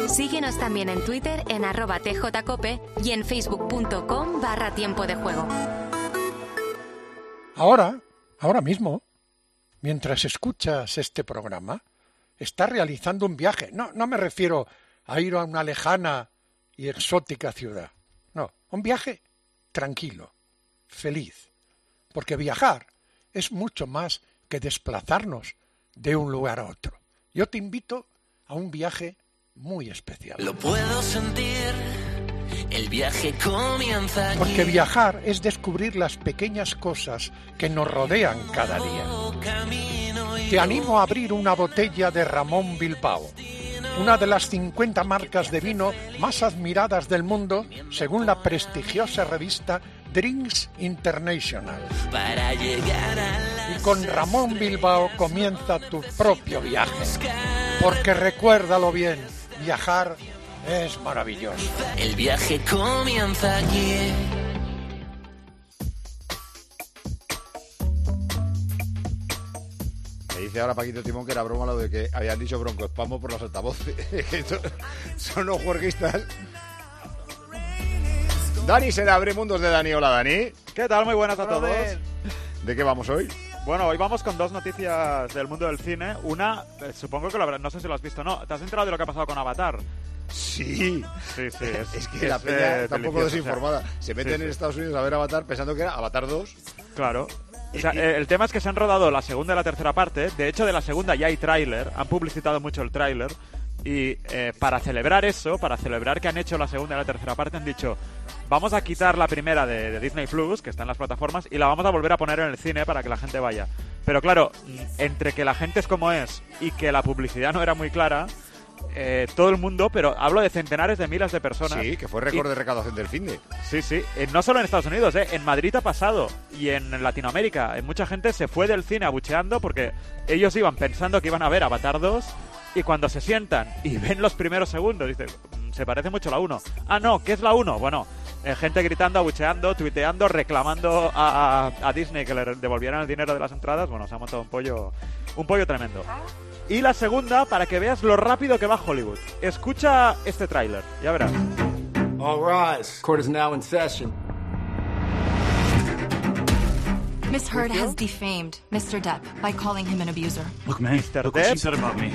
Síguenos también en Twitter en @tjcope y en facebook.com/tiempo de juego. Ahora mismo, mientras escuchas este programa, estás realizando un viaje. No me refiero a ir a una lejana y exótica ciudad. No, un viaje tranquilo, feliz. Porque viajar es mucho más que desplazarnos de un lugar a otro. Yo te invito a un viaje muy especial. Lo puedo sentir, el viaje comienza aquí. Porque viajar es descubrir las pequeñas cosas que nos rodean cada día. Te animo a abrir una botella de Ramón Bilbao, una de las 50 marcas de vino más admiradas del mundo, según la prestigiosa revista Drinks International. Para llegar a y con Ramón Bilbao comienza tu propio viaje. Porque recuérdalo bien, viajar es maravilloso. El viaje comienza aquí. Me dice ahora Paquito Timón que era broma lo de que habían dicho broncoespasmo por los altavoces. Son los juerguistas. Dani será Abre Mundos de Dani. Hola, Dani. ¿Qué tal? Muy buenas a todos. ¿De qué vamos hoy? Bueno, hoy vamos con dos noticias del mundo del cine. Una, supongo que no sé si lo has visto o no. ¿Te has enterado de lo que ha pasado con Avatar? Sí. Sí. Es que la peña está un poco desinformada. Se meten en Estados Unidos a ver Avatar pensando que era Avatar 2. Claro. O sea, el tema es que se han rodado la segunda y la tercera parte. De hecho, de la segunda ya hay tráiler. Han publicitado mucho el tráiler. Y para celebrar eso, para celebrar que han hecho la segunda y la tercera parte, han dicho: vamos a quitar la primera de Disney Plus, que está en las plataformas, y la vamos a volver a poner en el cine para que la gente vaya. Pero claro, entre que la gente es como es y que la publicidad no era muy clara, todo el mundo, pero hablo de centenares de miles de personas. Sí, que fue récord de recaudación del finde. Sí. No solo en Estados Unidos, en Madrid ha pasado, y en Latinoamérica. Mucha gente se fue del cine abucheando porque ellos iban pensando que iban a ver Avatar 2, y cuando se sientan y ven los primeros segundos, dicen: se parece mucho a la 1. Ah, no, ¿qué es la 1? Bueno, gente gritando, abucheando, tuiteando, reclamando a Disney que le devolvieran el dinero de las entradas. Bueno, se ha montado un pollo tremendo. Y la segunda, para que veas lo rápido que va Hollywood. Escucha este tráiler, ya verás. All rise. Court is now in session. Miss Heard has defamed Mr. Depp by calling him an abuser. Look, man, Mr. look what she Depp. said about me.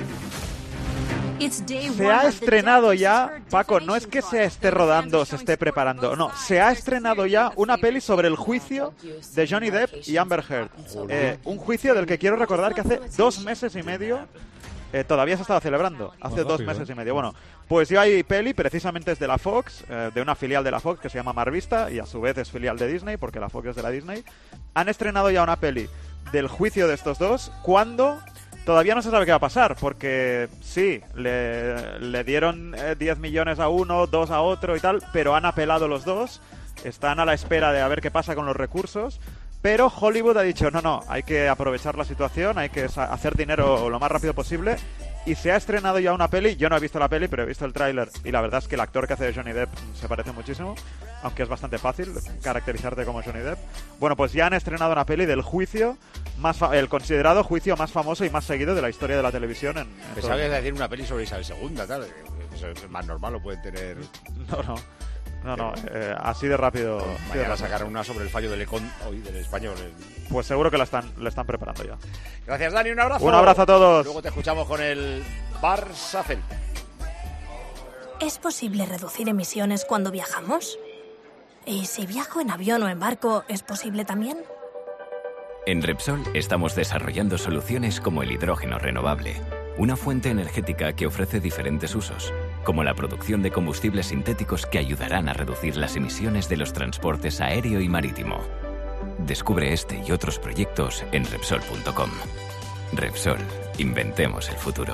Se ha estrenado ya, Paco, no es que se esté rodando, se esté preparando, no, se ha estrenado ya una peli sobre el juicio de Johnny Depp y Amber Heard. Un juicio del que quiero recordar que hace 2 meses y medio todavía se estaba celebrando, hace 2 meses y medio. Bueno, pues ya hay peli, precisamente es de la Fox, de una filial de la Fox que se llama Mar Vista, y a su vez es filial de Disney, porque la Fox es de la Disney. Han estrenado ya una peli del juicio de estos dos, cuando todavía no se sabe qué va a pasar, porque sí, le dieron 10 millones a uno, 2 a otro y tal, pero han apelado los dos, están a la espera de a ver qué pasa con los recursos. Pero Hollywood ha dicho: no, hay que aprovechar la situación, hay que hacer dinero lo más rápido posible. Y se ha estrenado ya una peli. Yo no he visto la peli, pero he visto el tráiler, y la verdad es que el actor que hace de Johnny Depp se parece muchísimo, aunque es bastante fácil caracterizarte como Johnny Depp. Bueno, pues ya han estrenado una peli del juicio, el considerado juicio más famoso y más seguido de la historia de la televisión. Pensaba que iba a decir una peli sobre Isabel II, tal. Eso es más normal, lo pueden tener. No, así de rápido. Mañana sacaron una sobre el fallo del Econ hoy del español. Pues seguro que la están preparando ya. Gracias, Dani, un abrazo. Un abrazo a todos. Luego te escuchamos con el Barça Celta. ¿Es posible reducir emisiones cuando viajamos? ¿Y si viajo en avión o en barco, es posible también? En Repsol estamos desarrollando soluciones como el hidrógeno renovable, una fuente energética que ofrece diferentes usos, como la producción de combustibles sintéticos que ayudarán a reducir las emisiones de los transportes aéreo y marítimo. Descubre este y otros proyectos en Repsol.com. Repsol, inventemos el futuro.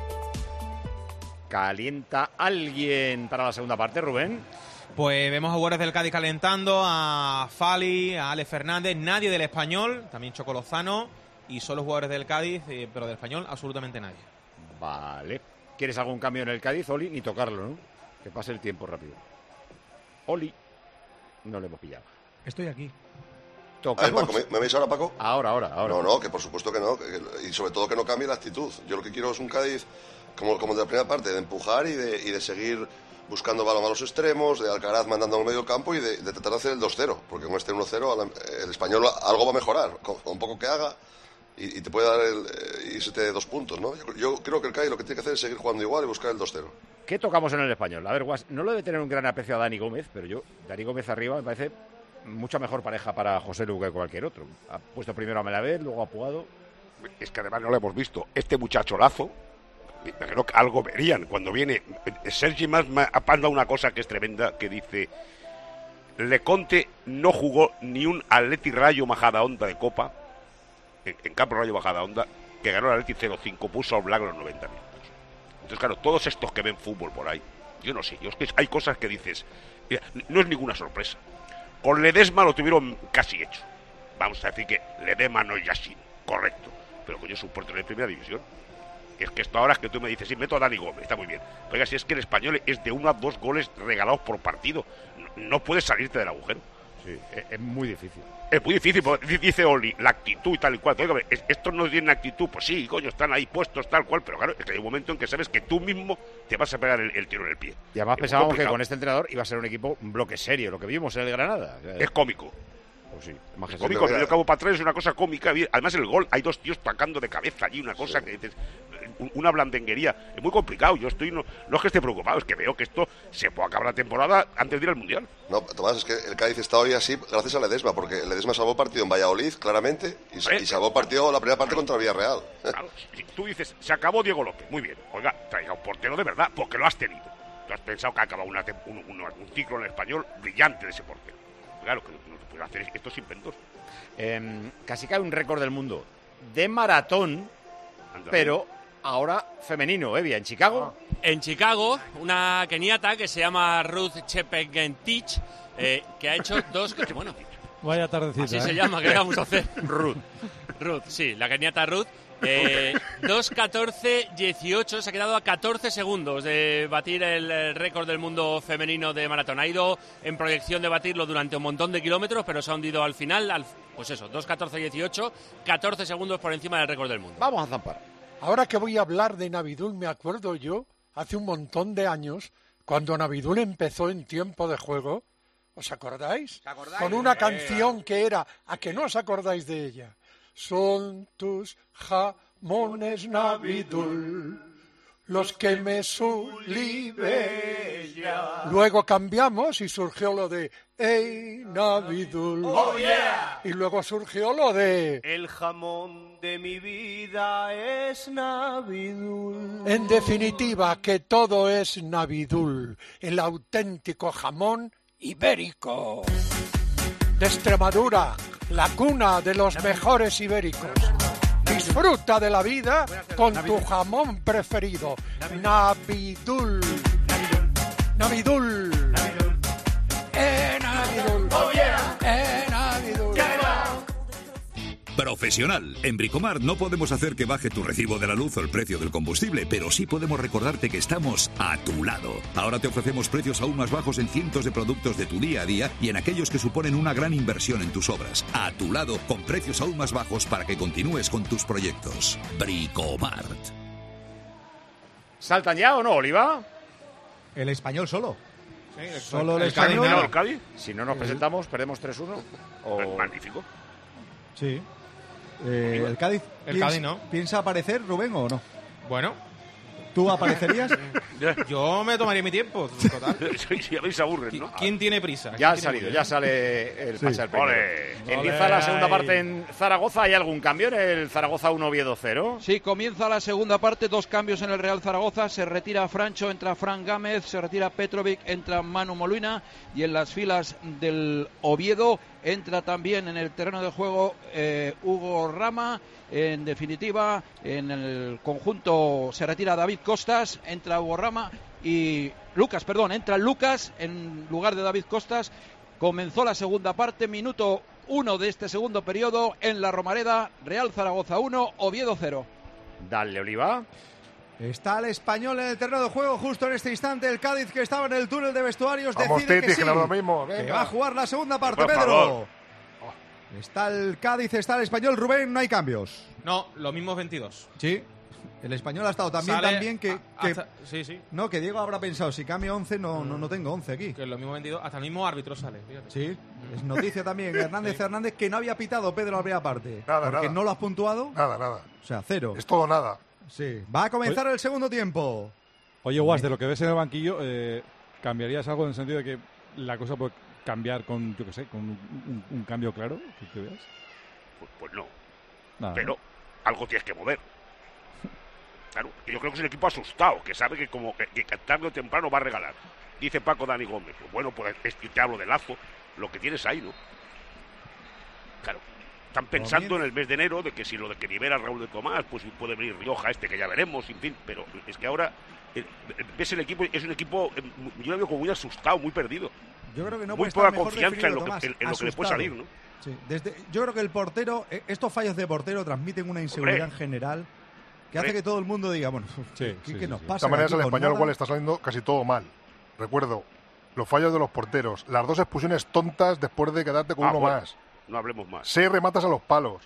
¿Calienta alguien para la segunda parte, Rubén? Pues vemos a jugadores del Cádiz calentando, a Fali, a Alex Fernández, nadie del Español, también Choco Lozano, y solo jugadores del Cádiz, pero del Español absolutamente nadie. Vale. ¿Quieres algún cambio en el Cádiz, Oli? Ni tocarlo, ¿no? Que pase el tiempo rápido. Oli. No le hemos pillado. Estoy aquí. A ver, Paco, ¿me veis ahora, Paco? Ahora. No, que por supuesto que no. Y sobre todo que no cambie la actitud. Yo lo que quiero es un Cádiz como de la primera parte, de empujar y de seguir buscando balón a los extremos, de Alcaraz mandando al medio campo y de tratar de hacer el 2-0, porque con este 1-0 el español algo va a mejorar, con un poco que haga, y te puede dar irse de 2 puntos, ¿no? Yo creo que el Cádiz lo que tiene que hacer es seguir jugando igual y buscar el 2-0. ¿Qué tocamos en el español? A ver, Guas, no lo debe tener un gran aprecio a Dani Gómez, pero Dani Gómez arriba me parece mucha mejor pareja para José Lu que cualquier otro. Ha puesto primero a Melamed, luego a Puado. Es que además no lo hemos visto. Este muchacho Lazo, creo que algo verían cuando viene. Sergi más me ha dado una cosa que es tremenda, que dice: Leconte no jugó ni un Atleti Rayo Majadahonda de Copa, en campo Rayo Majadahonda, que ganó el Atleti 0-5, puso al Black los 90 minutos. Entonces, claro, todos estos que ven fútbol por ahí, yo no sé, es que hay cosas que dices, mira, no es ninguna sorpresa. Con Ledesma lo tuvieron casi hecho. Vamos a decir que Ledesma no es Yashin, correcto, pero coño, es un portero de primera división. Es que esto ahora es que tú me dices, sí, meto a Dani Gómez, está muy bien. Oiga, si es que el español es de 1 a 2 goles regalados por partido, no puedes salirte del agujero. Sí, es muy difícil. Es muy difícil, dice Oli, la actitud y tal y cual. Oiga, estos no tienen actitud, pues sí, coño, están ahí puestos tal cual, pero claro, es que hay un momento en que sabes que tú mismo te vas a pegar el tiro en el pie. Y además pensábamos que con este entrenador iba a ser un equipo, un bloque serio, lo que vimos en el Granada. Es cómico. Pues sí, es cómico, al cabo para atrás es una cosa cómica. Además el gol, hay 2 tíos tacando de cabeza allí, una cosa que dices, una blandenguería. Es muy complicado, yo no es que esté preocupado, es que veo que esto se puede acabar la temporada antes de ir al Mundial. No, Tomás, es que el Cádiz está hoy así gracias a Ledesma, porque Ledesma salvó partido en Valladolid, claramente, y salvó partido la primera parte contra el Villarreal. Claro, si tú dices, se acabó Diego López, muy bien, oiga, traiga un portero de verdad, porque lo has tenido. Tú has pensado que ha acabado un ciclo en el español brillante de ese portero. Claro, que no se puede hacer estos inventos. Casi cae un récord del mundo de maratón, pero ahora femenino, Evia, en Chicago. En Chicago, una keniata que se llama Ruth Chepngetich, que ha hecho 2... Bueno, vaya tardecita. Así se llama, ¿qué vamos a hacer? Ruth, sí, la keniata Ruth. 2:14:18, se ha quedado a 14 segundos de batir el récord del mundo femenino de maratón. Ha ido en proyección de batirlo durante un montón de kilómetros, pero se ha hundido al final, pues eso, 2:14:18, 14 segundos por encima del récord del mundo. Vamos a zampar. Ahora que voy a hablar de Navidul, me acuerdo yo, hace un montón de años, cuando Navidul empezó en tiempo de juego, ¿os acordáis? Con una canción que era, ¿a que no os acordáis de ella? Son tus jamones Navidul, los que me sulibella. Luego cambiamos y surgió lo de Ey Navidul. Oh, yeah. Y luego surgió lo de El jamón de mi vida es Navidul. En definitiva, que todo es Navidul, el auténtico jamón ibérico. De Extremadura, la cuna de los mejores ibéricos. Disfruta de la vida con tu jamón preferido. Navidul. Navidul. Navidul. Oh, yeah. Navidul. Profesional. En Bricomart no podemos hacer que baje tu recibo de la luz o el precio del combustible, pero sí podemos recordarte que estamos a tu lado. Ahora te ofrecemos precios aún más bajos en cientos de productos de tu día a día y en aquellos que suponen una gran inversión en tus obras. A tu lado, con precios aún más bajos para que continúes con tus proyectos. Bricomart. ¿Saltan ya o no, Oliva? El español solo. Sí, Solo el español. ¿El Cádiz? Si no nos presentamos, perdemos 3-1. Es magnífico. Sí. El Cádiz. Cádiz no. ¿Piensa aparecer, Rubén, o no? Bueno. ¿Tú aparecerías? Yo me tomaría mi tiempo, total. Si a mí se aburren, ¿no? ¿Quién tiene prisa? Ya ha salido, ya sale el pase al primero. Ole. Empieza la segunda parte en Zaragoza. ¿Hay algún cambio en el Zaragoza 1 Oviedo 0? Sí, comienza la segunda parte, 2 cambios en el Real Zaragoza. Se retira Francho, entra Fran Gámez, se retira Petrovic, entra Manu Molina, y en las filas del Oviedo entra también en el terreno de juego Hugo Rama. En definitiva, en el conjunto se retira David Costas, entra Hugo Rama y entra Lucas en lugar de David Costas. Comenzó la segunda parte, minuto 1 de este segundo periodo en la Romareda. Real Zaragoza 1, Oviedo 0. Dale, Oliva. Está el español en el terreno de juego justo en este instante. El Cádiz, que estaba en el túnel de vestuarios, Vamos, decide Titi, que sí, no es lo mismo. que va a jugar la segunda parte, Por Pedro. favor. Está el Cádiz, está el español. Rubén, no hay cambios. No, los mismos 22. Sí. El Español ha estado también Sale tan bien que sí. No, que Diego habrá pensado, si cambio 11 no tengo 11 aquí. Que lo mismo 22, hasta el mismo árbitro sale, fíjate. Sí, es noticia también Hernández que no había pitado Pedro la primera parte. Nada, porque nada. no lo has puntuado. Nada. O sea, 0. Es todo nada. Sí. Va a comenzar el segundo tiempo. Oye, Guas, de lo que ves en el banquillo, ¿cambiarías algo en el sentido de que la cosa puede cambiar con, yo qué sé, con un cambio claro que veas? Pues no. Nada, pero ¿no? algo tienes que mover. Claro, yo creo que es un equipo asustado, que sabe que como que tarde o temprano va a regalar. Dice Paco Dani Gómez, bueno, pues te hablo de Lazo, lo que tienes ahí, ¿no? Claro, están pensando en el mes de enero de que si lo de que libera Raúl de Tomás, pues puede venir Rioja que ya veremos, en fin, pero es que ahora ves el equipo, es un equipo, yo lo veo como muy asustado, muy perdido. Yo creo que no muy puede estar poca mejor confianza en lo definido, que Tomás, le puede salir, ¿no? Sí. Yo creo que el portero, estos fallos de portero transmiten una inseguridad en general que hace que todo el mundo diga, bueno, ¿qué nos pasa? De todas maneras, el Español nada? igual está saliendo casi todo mal. Recuerdo los fallos de los porteros, las 2 expulsiones tontas después de quedarte con uno más. No hablemos más. 6 rematas a los palos.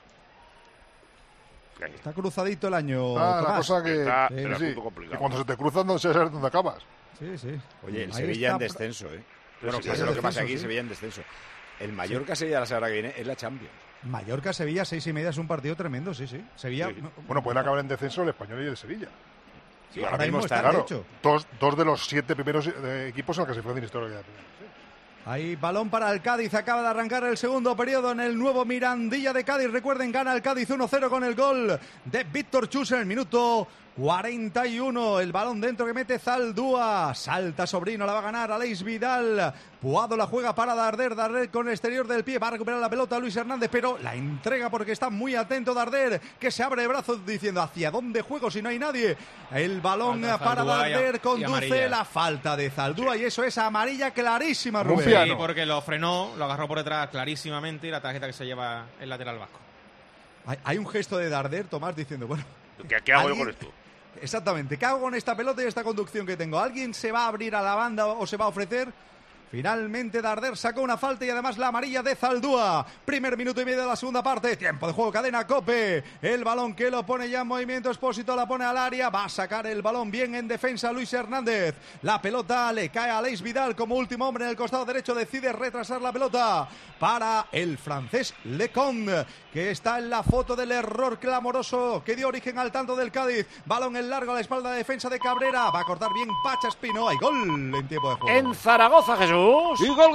Está cruzadito el año. La Tomás. cosa que, sí. que cuando se te cruzan no sabes dónde acabas. Sí. Oye, el Ahí Sevilla está. en descenso, ¿eh? Bueno, Sí, pase en lo que pasa descenso, aquí, sí. Sevilla en descenso. El Mallorca-Sevilla la semana que viene es la Champions. Mallorca-Sevilla, 6:30 es un partido tremendo, sí. Sevilla. Bueno, pueden acabar en descenso el Español y el Sevilla. Sí, ahora mismo están, de claro, hecho. Dos de los 7 primeros equipos en la clasificación histórica. Ahí, balón para el Cádiz. Acaba de arrancar el segundo periodo en el nuevo Mirandilla de Cádiz. Recuerden, gana el Cádiz 1-0 con el gol de Víctor Chus en el minuto 41. El balón dentro que mete Zaldúa. Salta Sobrino, la va a ganar Aleix Vidal. Puado la juega para Darder. Darder con el exterior del pie. Va a recuperar la pelota Luis Hernández, pero la entrega porque está muy atento Darder, que se abre de brazos diciendo ¿hacia dónde juego si no hay nadie? El balón para Darder conduce la falta de Zaldúa y eso es amarilla clarísima, Rubén. Sí, porque lo frenó, lo agarró por detrás clarísimamente y la tarjeta que se lleva el lateral vasco. Hay un gesto de Darder, Tomás, diciendo, bueno... ¿Qué hago yo con esto? Exactamente, ¿qué hago con esta pelota y esta conducción que tengo? ¿Alguien se va a abrir a la banda o se va a ofrecer? Finalmente Darder sacó una falta y además la amarilla de Zaldúa. Primer minuto y medio de la segunda parte. Tiempo de juego, cadena COPE. El balón que lo pone ya en movimiento. Expósito la pone al área. Va a sacar el balón bien en defensa Luis Hernández. La pelota le cae a Aleix Vidal como último hombre en el costado derecho. Decide retrasar la pelota para el francés Lecon, que está en la foto del error clamoroso que dio origen al tanto del Cádiz. Balón en largo a la espalda de defensa de Cabrera. Va a cortar bien Pacha Espino. Hay gol en tiempo de juego. En Zaragoza, Jesús. Y gol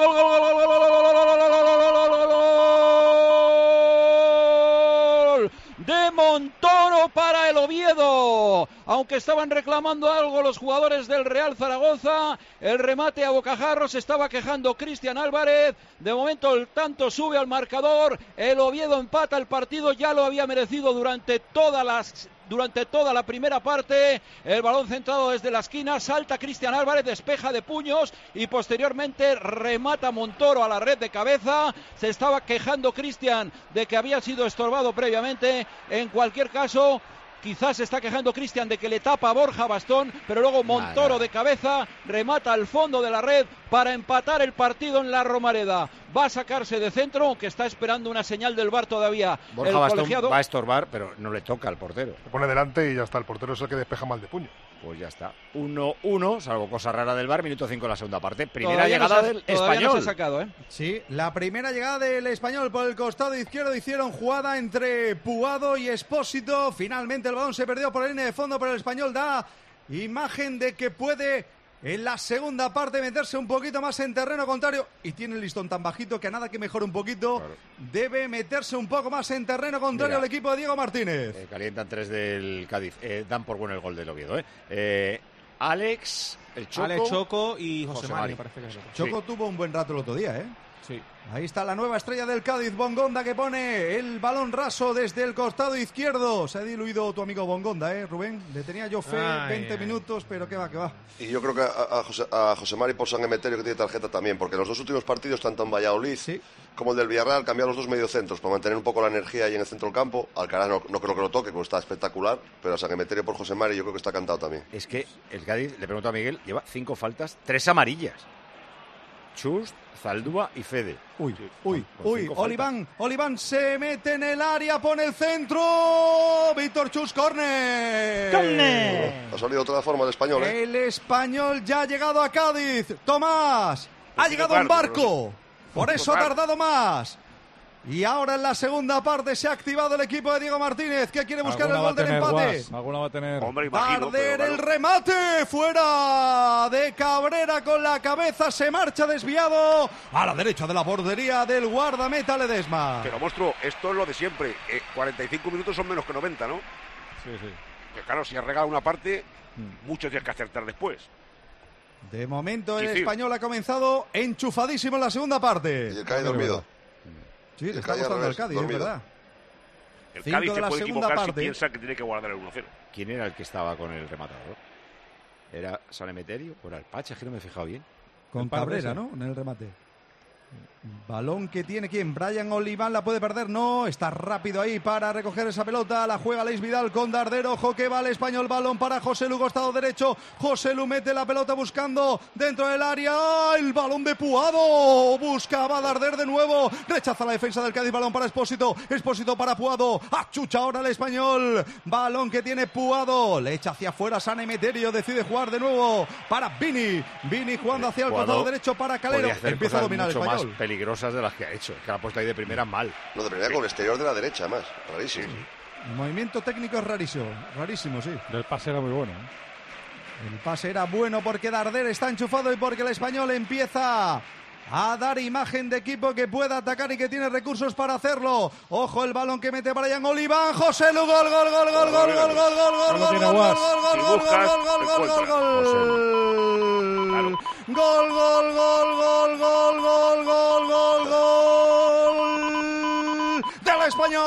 de Montoro para el Oviedo. Aunque estaban reclamando algo los jugadores del Real Zaragoza, el remate a bocajarros, estaba quejando Cristian Álvarez. De momento el tanto sube al marcador, el Oviedo empata el partido, ya lo había merecido durante toda la primera parte. El balón centrado desde la esquina, salta Cristian Álvarez, despeja de puños y posteriormente remata Montoro a la red de cabeza. Se estaba quejando Cristian de que había sido estorbado previamente. En cualquier caso, quizás se está quejando Cristian de que le tapa a Borja Bastón, pero luego Montoro de cabeza remata al fondo de la red para empatar el partido en la Romareda. Va a sacarse de centro, aunque está esperando una señal del VAR todavía. Borja el Bastón colegiado va a estorbar, pero no le toca al portero. Se pone delante y ya está. El portero es el que despeja mal de puño. Pues ya está. 1-1, salvo cosa rara del VAR, minuto 5 de la segunda parte. Primera Todavía llegada no del todavía Español. no se ha sacado, ¿eh? Sí, la primera llegada del Español por el costado izquierdo. Hicieron jugada entre Puado y Expósito. Finalmente el balón se perdió por la línea de fondo, pero el Español da imagen de que puede en la segunda parte meterse un poquito más en terreno contrario, y tiene el listón tan bajito que a nada que mejore un poquito, debe meterse un poco más en terreno contrario. Mira, el equipo de Diego Martínez. Calientan 3 del Cádiz. Dan por bueno el gol del Oviedo. Alex, el Choco. Alex Choco y José Mari, parece que es. Choco tuvo un buen rato el otro día, ¿eh? Sí. Ahí está la nueva estrella del Cádiz, Bongonda, que pone el balón raso desde el costado izquierdo. Se ha diluido tu amigo Bongonda, Rubén. Le tenía yo fe, 20 minutos, pero que va. Y yo creo que a José Mari por San Emeterio, que tiene tarjeta también, porque los dos últimos partidos, tanto en Valladolid como el del Villarreal, cambiaron los dos mediocentros para mantener un poco la energía ahí en el centro del campo. Alcaraz no creo que lo toque, porque está espectacular, pero a San Emeterio por José Mari yo creo que está cantado también. Es que el Cádiz, le pregunto a Miguel, lleva 5 faltas, 3 amarillas. Chus, Zaldúa y Fede. Uy, Oliván se mete en el área, pone el centro. Víctor Chus, córner. Ha salido de otra forma el español, ¿eh? El español ya ha llegado a Cádiz. Tomás, ha llegado en barco. Por eso ha tardado más. Y ahora en la segunda parte se ha activado el equipo de Diego Martínez, que quiere buscar el gol del empate. Alguna va a tener. Hombre, imagino, Darder, el remate fuera de Cabrera con la cabeza, se marcha desviado a la derecha de la bordería del guardameta Ledesma. Pero, monstruo, esto es lo de siempre. 45 minutos son menos que 90, ¿no? Sí. Que claro, si has regalado una parte, mucho tienes que acertar después. De momento el español ha comenzado enchufadísimo en la segunda parte. Y el Cádiz dormido. Sí, le está gustando al Cádiz, es verdad. El Cádiz se puede equivocar si piensa que tiene que guardar el 1-0. ¿Quién era el que estaba con el rematador? ¿Era San Emeterio o era el Pache? Es que no me he fijado bien. Con Cabrera, ¿no? En el remate. Balón que tiene ¿quién? Brian Oliván, la puede perder, no, está rápido ahí para recoger esa pelota, la juega Leis Vidal con Darder, ojo que va el español, balón para José Lu, costado derecho, José Lu mete la pelota buscando dentro del área, el balón de Puado, buscaba Darder de nuevo, rechaza la defensa del Cádiz, balón para Expósito para Puado, achucha ahora el español, balón que tiene Puado, le echa hacia afuera San Emeterio, decide jugar de nuevo para Vini jugando hacia el costado derecho para Calero, empieza a dominar el español. Más peligrosas de las que ha hecho, que la ha puesto ahí de primera mal. No, de primera con el exterior de la derecha, además, rarísimo. El movimiento técnico es rarísimo, sí. El pase era muy bueno, ¿eh? El pase era bueno porque Darder está enchufado y porque el español empieza a dar imagen de equipo que pueda atacar y que tiene recursos para hacerlo. Ojo el balón que mete Brian Oliván, José Lu, gol. Del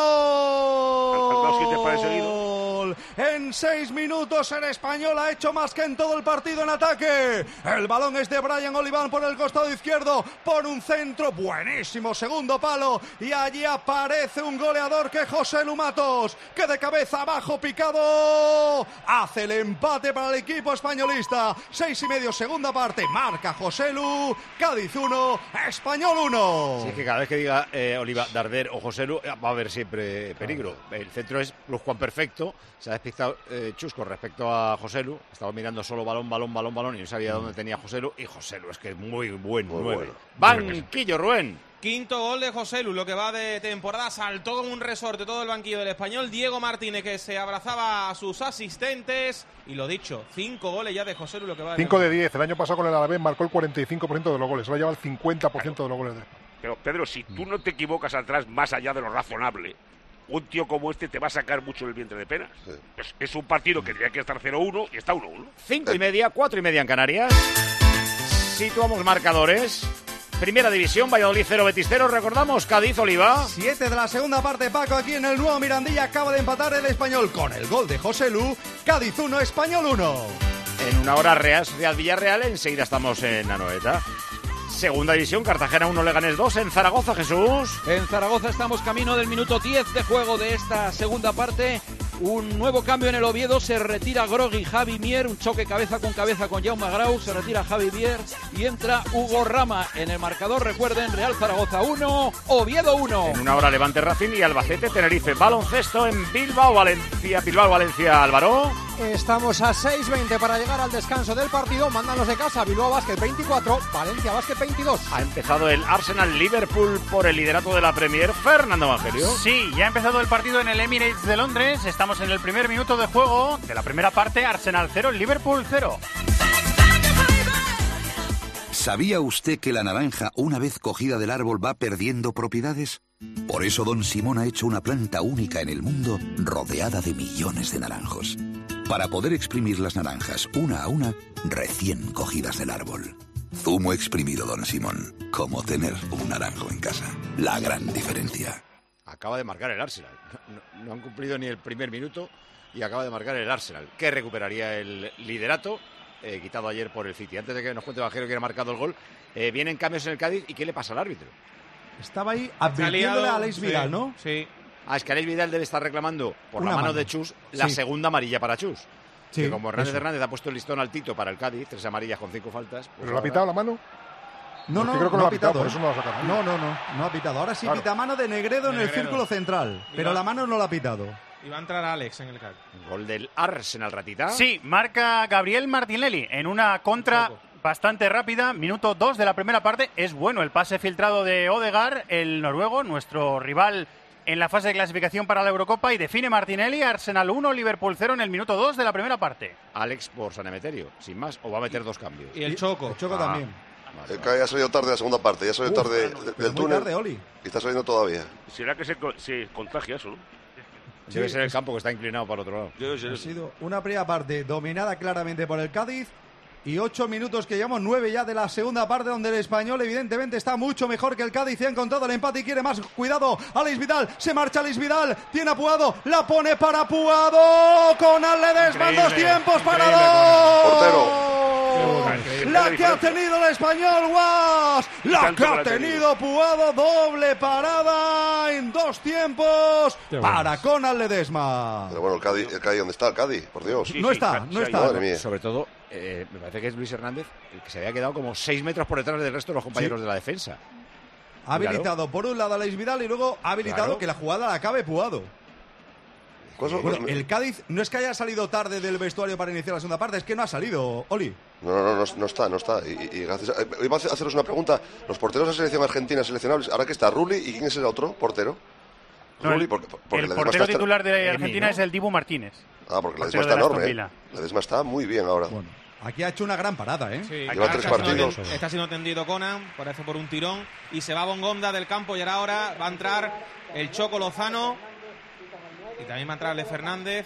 español. En 6 minutos el español ha hecho más que en todo el partido en ataque. El balón es de Brian Oliván por el costado izquierdo, por un centro buenísimo, segundo palo, y allí aparece un goleador que es José Lu Matos, que de cabeza abajo picado hace el empate para el equipo españolista. 6:30 segunda parte, marca José Lu, Cádiz 1, Español 1. Sí, es que cada vez que diga Darder o José Lu va a haber siempre peligro. El centro es perfecto. Se ha despistado Chus con respecto a José Lu. Estaba mirando solo balón y no sabía dónde tenía José Lu. Y José Lu es que es muy bueno. Banquillo, Rubén. Quinto gol de José Lu, lo que va de temporada. Saltó como un resorte todo el banquillo del español. Diego Martínez, que se abrazaba a sus asistentes. Y lo dicho, 5 goles ya de José Lu, lo que va de 5 de 10. El año pasado con el Alavés marcó el 45% de los goles. Ahora lleva el 50% de los goles. Pero, Pedro, si tú no te equivocas atrás más allá de lo razonable, un tío como este te va a sacar mucho el vientre de penas. Sí. Es un partido que tenía que estar 0-1 y está 1-1. 5:30, 4:30 en Canarias. Situamos marcadores. Primera división, Valladolid 0, Betis 0. Recordamos, Cádiz, Oliva. 7 de la segunda parte, Paco, aquí en el nuevo Mirandilla. Acaba de empatar el español con el gol de José Lu. Cádiz 1, Español 1. En una hora, Real Sociedad Villarreal. Enseguida estamos en Anoeta. Segunda división, Cartagena 1, Leganés 2. En Zaragoza, Jesús. En Zaragoza estamos camino del minuto 10 de juego de esta segunda parte. Un nuevo cambio en el Oviedo, se retira Grogui Javi Mier, un choque cabeza con Jaume Grau, se retira Javi Mier y entra Hugo Rama en el marcador. Recuerden, Real Zaragoza 1, Oviedo 1. En una hora, Levante Racing y Albacete Tenerife. Baloncesto en Bilbao Valencia, Álvaro. Estamos a 6:20 para llegar al descanso del partido. Mandan los de casa, Bilbao Basket 24, Valencia Basket 22. Ha empezado el Arsenal Liverpool por el liderato de la Premier. Fernando Evangelio. Sí, ya ha empezado el partido en el Emirates de Londres. Estamos en el primer minuto de juego de la primera parte. Arsenal 0, Liverpool 0. ¿Sabía usted que la naranja, una vez cogida del árbol, va perdiendo propiedades? Por eso Don Simón ha hecho una planta única en el mundo, rodeada de millones de naranjos. Para poder exprimir las naranjas una a una, recién cogidas del árbol. Zumo exprimido Don Simón. Como tener un naranjo en casa. La gran diferencia. Acaba de marcar el Arsenal. No han cumplido ni el primer minuto y acaba de marcar el Arsenal, que recuperaría el liderato, quitado ayer por el City. Antes de que nos cuente Bajero que ha marcado el gol, vienen cambios en el Cádiz. ¿Y qué le pasa al árbitro? Estaba ahí advirtiéndole a Alex Vidal, ¿no? Sí. Es que Alex Vidal debe estar reclamando por la mano de Chus la segunda amarilla para Chus. Sí, que como Hernández ha puesto el listón altito para el Cádiz, 3 amarillas con 5 faltas. Pues ¿Pero lo ha pitado la mano? No, Yo creo que no lo ha pitado. por eso no lo ha sacado. No ha pitado. Ahora sí Claro. pita mano de Negredo en el Negredo. círculo central, pero la mano no la ha pitado. Y va a entrar Alex en el CAC. Gol del Arsenal, Ratita. Sí, marca Gabriel Martinelli en una contra bastante rápida, minuto 2 de la primera parte. Es bueno el pase filtrado de Odegaard, el noruego, nuestro rival en la fase de clasificación para la Eurocopa, y define Martinelli, Arsenal 1, Liverpool 0 en el minuto 2 de la primera parte. Alex por San Emeterio, sin más, o va a meter dos cambios. Y el Choco. El Choco también. El CAI ha salido tarde la segunda parte, ya salió tarde del muy túnel. tarde, Oli. Y está saliendo todavía. ¿Será que se contagia eso, no? Debe ser el campo que está inclinado para el otro lado. Debe ser Ha eso. sido una primera parte dominada claramente por el Cádiz. Y 8 minutos que llevamos, 9 ya de la segunda parte, donde el Español evidentemente está mucho mejor que el Cádiz y ha encontrado el empate y quiere más. Cuidado, Alex Vidal, se marcha Alex Vidal, tiene a Puado, la pone para Puado, con Ledesma, dos tiempos para dos. La que ha tenido el Español, Guas, la que ha tenido Puado, doble parada en 2 tiempos para Conal Ledesma. Pero bueno, el Cádiz, ¿dónde está el Cádiz? Por Dios. No está. Madre mía. Sobre todo, me parece que es Luis Hernández el que se había quedado como 6 metros por detrás del resto de los compañeros de la defensa. Ha habilitado por un lado a Alex Vidal y luego ha habilitado que la jugada la acabe Puado. Bueno, el Cádiz no es que haya salido tarde del vestuario para iniciar la segunda parte, es que no ha salido, Oli. No está. Y gracias iba a haceros una pregunta. Los porteros de la selección argentina seleccionables, ahora que está Rulli, ¿y quién es el otro portero? No, Rulli, el porque el Ledesma portero está- titular de Argentina ¿no? es el Dibu Martínez. Porque Ledesma portero está de enorme. Aston Villa. Ledesma está muy bien ahora. Aquí ha hecho una gran parada, ¿eh? Sí, Lleva 3 partidos. Está siendo tendido Conan, parece por un tirón, y se va Bongonda del campo, y ahora va a entrar el Choco Lozano, y también va a entrar Ale Fernández.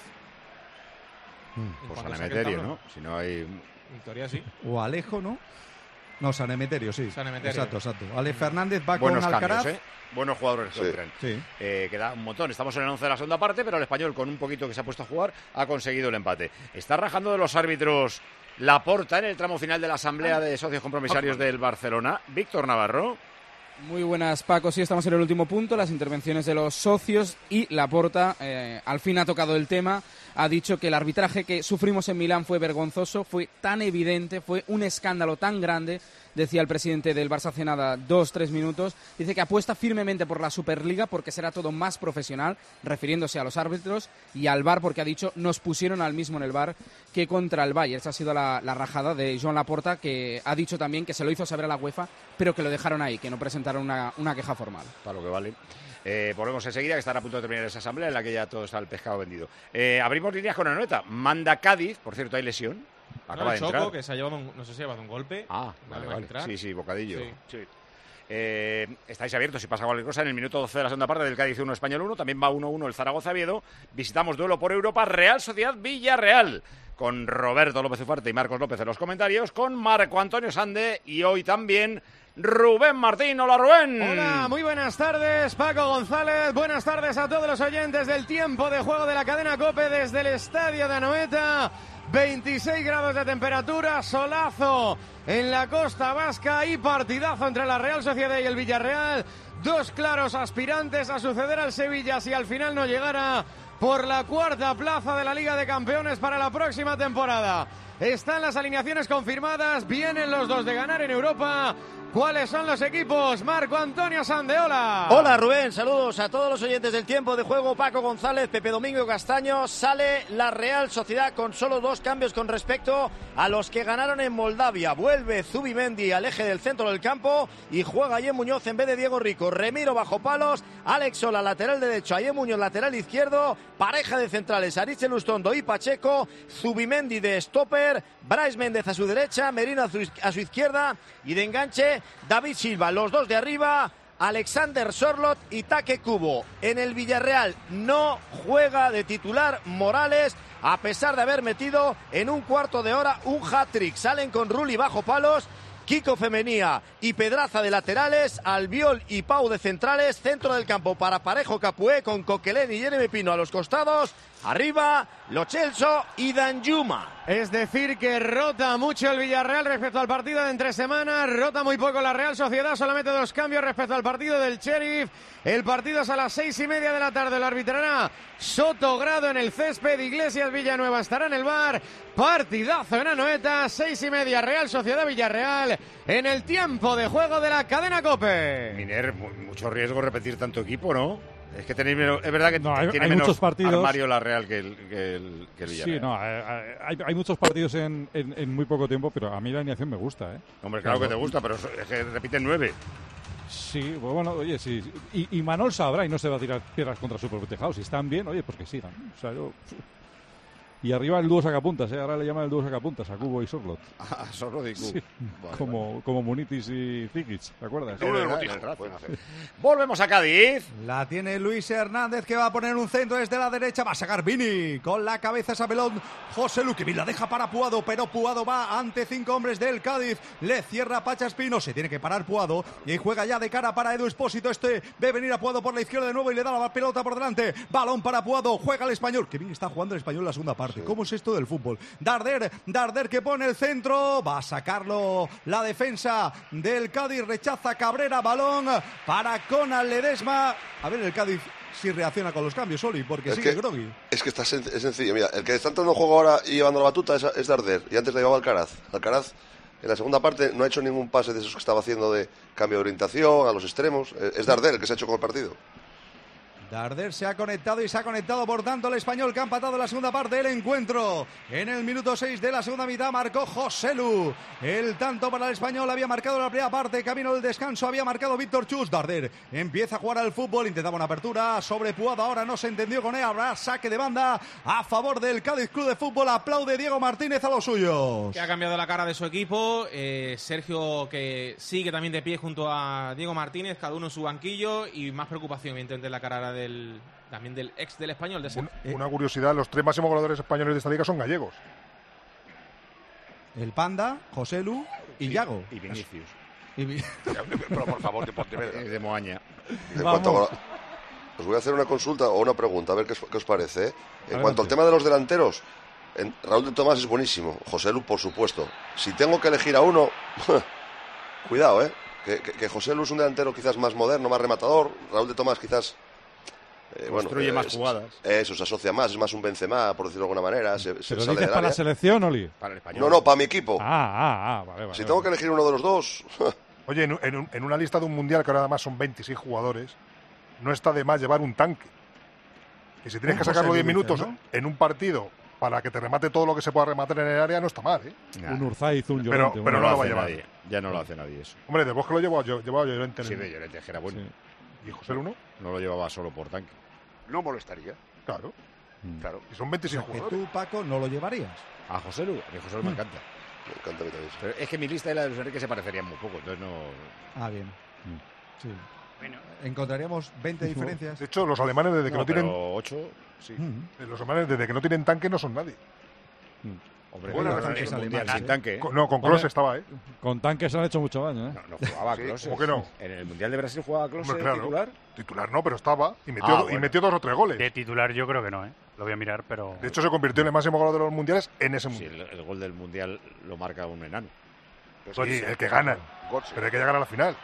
Por San Emeterio, ¿no? Si no hay... Victoria, sí. O Alejo, ¿no? No, San Emeterio, sí. San Emeterio. Exacto. Ale Fernández va Buenos con Alcaraz. cambios, buenos jugadores que Sí. entran. Sí. Queda un montón. Estamos en el 11 de la segunda parte, pero el Español, con un poquito que se ha puesto a jugar, ha conseguido el empate. Está rajando de los árbitros Laporta en el tramo final de la asamblea de socios compromisarios del Barcelona. Víctor Navarro. Muy buenas, Paco. Sí, estamos en el último punto, las intervenciones de los socios, y Laporta al fin ha tocado el tema. Ha dicho que el arbitraje que sufrimos en Milán fue vergonzoso, fue tan evidente, fue un escándalo tan grande, decía el presidente del Barça hace nada 2-3 minutos. Dice que apuesta firmemente por la Superliga porque será todo más profesional, refiriéndose a los árbitros, y al VAR, porque ha dicho nos pusieron al mismo en el VAR que contra el Bayern. Esta ha sido la rajada de Joan Laporta, que ha dicho también que se lo hizo saber a la UEFA, pero que lo dejaron ahí, que no presentaron una queja formal. Para lo que vale. Volvemos enseguida, que estará a punto de terminar esa asamblea en la que ya todo está el pescado vendido. Abrimos líneas con Anoeta. Manda Cádiz, por cierto, hay lesión. Acaba de el entrar. Choco, que se ha llevado no sé si ha llevado un golpe. Vale. Va a entrar. Sí, bocadillo. Sí. Estáis abiertos si pasa cualquier cosa en el minuto 12 de la segunda parte del Cádiz 1, Español 1. También va 1-1 el Zaragoza-Oviedo. Visitamos duelo por Europa, Real Sociedad Villarreal. Con Roberto López Ufarte y Marcos López en los comentarios. Con Marco Antonio Sande y hoy también Rubén Martín. Hola, Rubén. Hola, muy buenas tardes, Paco González. Buenas tardes a todos los oyentes del tiempo de juego de la cadena COPE desde el estadio de Anoeta. 26 grados de temperatura, solazo en la costa vasca y partidazo entre la Real Sociedad y el Villarreal. Dos claros aspirantes a suceder al Sevilla si al final no llegara por la cuarta plaza de la Liga de Campeones para la próxima temporada. Están las alineaciones confirmadas, vienen los dos de ganar en Europa. ¿Cuáles son los equipos? Marco Antonio Sandeola. Hola Rubén, saludos a todos los oyentes del tiempo de juego. Paco González, Pepe Domingo Castaño. Sale la Real Sociedad con solo 2 cambios con respecto a los que ganaron en Moldavia. Vuelve Zubimendi al eje del centro del campo y juega Ayer Muñoz en vez de Diego Rico. Remiro bajo palos, Alex Sola lateral derecho, Ayer Muñoz lateral izquierdo. Pareja de centrales, Aritz Lustondo y Pacheco. Zubimendi de stopper, Brais Méndez a su derecha, Merino a su izquierda y de enganche David Silva. Los dos de arriba, Alexander Sorloth y Take Kubo. En el Villarreal no juega de titular Morales, a pesar de haber metido en un cuarto de hora un hat-trick. Salen con Rulli bajo palos, Kiko Femenía y Pedraza de laterales, Albiol y Pau de centrales, centro del campo para Parejo Capué con Coquelén y Jeremy Pino a los costados, arriba Lo Celso y Danjuma. Es decir, que rota mucho el Villarreal respecto al partido de entre semanas, rota muy poco la Real Sociedad, solamente 2 cambios respecto al partido del Sheriff. El partido es a las 6:30 de la tarde, lo arbitrará Sotogrado en el césped, Iglesias Villanueva estará en el bar. Partidazo en Anoeta, 6:30, Real Sociedad Villarreal. en el tiempo de juego de la cadena COPE. Miner, mucho riesgo repetir tanto equipo, ¿no? Es que tenéis menos, es verdad que tiene hay menos muchos partidos. armario la Real que el Villarreal. Sí, no, hay muchos partidos en muy poco tiempo, pero a mí la alineación me gusta, ¿eh? Hombre, claro que te gusta, pero es que repiten 9. Sí, bueno, oye, sí. Y Manol sabrá y no se va a tirar piedras contra su propio tejado. Si están bien, oye, pues que sigan. O sea, yo... Y arriba el dúo sacapuntas, ¿eh? Ahora le llaman el dúo sacapuntas a Cubo y Sorlot. Ah, Sorlot y Cubo. Sí. Vale, como Munitis y Zikic, ¿te acuerdas? Volvemos a Cádiz. La tiene Luis Hernández, que va a poner un centro desde la derecha. Va a sacar Vini con la cabeza esa pelón. José Lu, que bien la deja para Puado, pero Puado va ante 5 hombres del Cádiz. Le cierra Pacha Espino, se tiene que parar Puado. Y juega ya de cara para Edu Espósito. Ve venir a Puado por la izquierda de nuevo y le da la pelota por delante. Balón para Puado, juega el Español. Que bien está jugando el Español en la segunda parte. ¿Cómo es esto del fútbol? Darder que pone el centro, va a sacarlo la defensa del Cádiz, rechaza Cabrera, balón para Conal Ledesma. A ver el Cádiz si reacciona con los cambios, Oli, porque es sigue que, groggy. Es que es sencillo, mira, el que está entrando en juego ahora y llevando la batuta es Darder, y antes le llevaba Alcaraz. Alcaraz en la segunda parte no ha hecho ningún pase de esos que estaba haciendo de cambio de orientación a los extremos, es Darder el que se ha hecho con el partido. Darder se ha conectado y se ha conectado, por tanto, el Español, que ha empatado la segunda parte del encuentro. En el minuto 6 de la segunda mitad marcó José Lu. El tanto para el Español había marcado en la primera parte. Camino del descanso había marcado Víctor Chus. Darder empieza a jugar al fútbol, intentaba una apertura sobre Puado, ahora no se entendió con él. Habrá saque de banda a favor del Cádiz Club de Fútbol. Aplaude Diego Martínez a los suyos. Que ha cambiado la cara de su equipo. Sergio, que sigue también de pie junto a Diego Martínez, cada uno en su banquillo, y más preocupación evidentemente en la cara también del ex del Español. Una curiosidad, los 3 máximos goleadores españoles de esta liga son gallegos. El Panda, José Lu y Yago. Y Vinicius. Pero por favor, de Pontevedra. De Moaña. Os voy a hacer una consulta o una pregunta, a ver qué os parece, ¿eh? En cuanto al tema de los delanteros, Raúl de Tomás es buenísimo, José Lu, por supuesto. Si tengo que elegir a uno, cuidado, que José Lu es un delantero quizás más moderno, más rematador. Raúl de Tomás quizás construye más jugadas. Eso, se asocia más, es más un Benzema, por decirlo de alguna manera. ¿Pero dices para la selección, Oli? Para el Español. No, para mi equipo. Vale. Si tengo que elegir uno de los dos... Oye, en una lista de un mundial que ahora además son 26 jugadores, no está de más llevar un tanque. Y si tienes que sacarlo 10 minutos, ¿no?, en un partido para que te remate todo lo que se pueda rematar en el área, no está mal, ¿eh? Un Urzaiz, un Llorente. Pero no lo va a llevar. Nadie. Ya no lo hace nadie eso. Hombre, de Bosque lo llevaba Llorente. Sí, de Llorente, que era bueno. Sí. ¿Y José Lu no? No lo llevaba solo por tanque. No molestaría. Claro. Claro. Y son 26 que jugadores. tú, Paco, no lo llevarías. A José Lu. A José Lu me encanta. Me encanta a mí también. Pero es que mi lista y la de Luis Enrique se parecerían muy poco, entonces no... Bien. Sí. Bueno, encontraríamos 20 diferencias. De hecho, los alemanes desde que no tienen... 8, sí. Los alemanes desde que no tienen tanque no son nadie. Hombre, bueno, sin tanque. No, con Klose estaba, ¿eh? Con tanque se han hecho mucho daño, ¿eh? No jugaba Klose. ¿Cómo que no? En el Mundial de Brasil jugaba Klose titular. Titular no, pero estaba. Y metió 2 o 3 goles. De titular yo creo que no, ¿eh? Lo voy a mirar, pero... De hecho, se convirtió en el máximo goleador de los mundiales en ese mundial. Sí, el gol del Mundial lo marca un enano. Oye, el que gana. Pero hay que llegar a la final.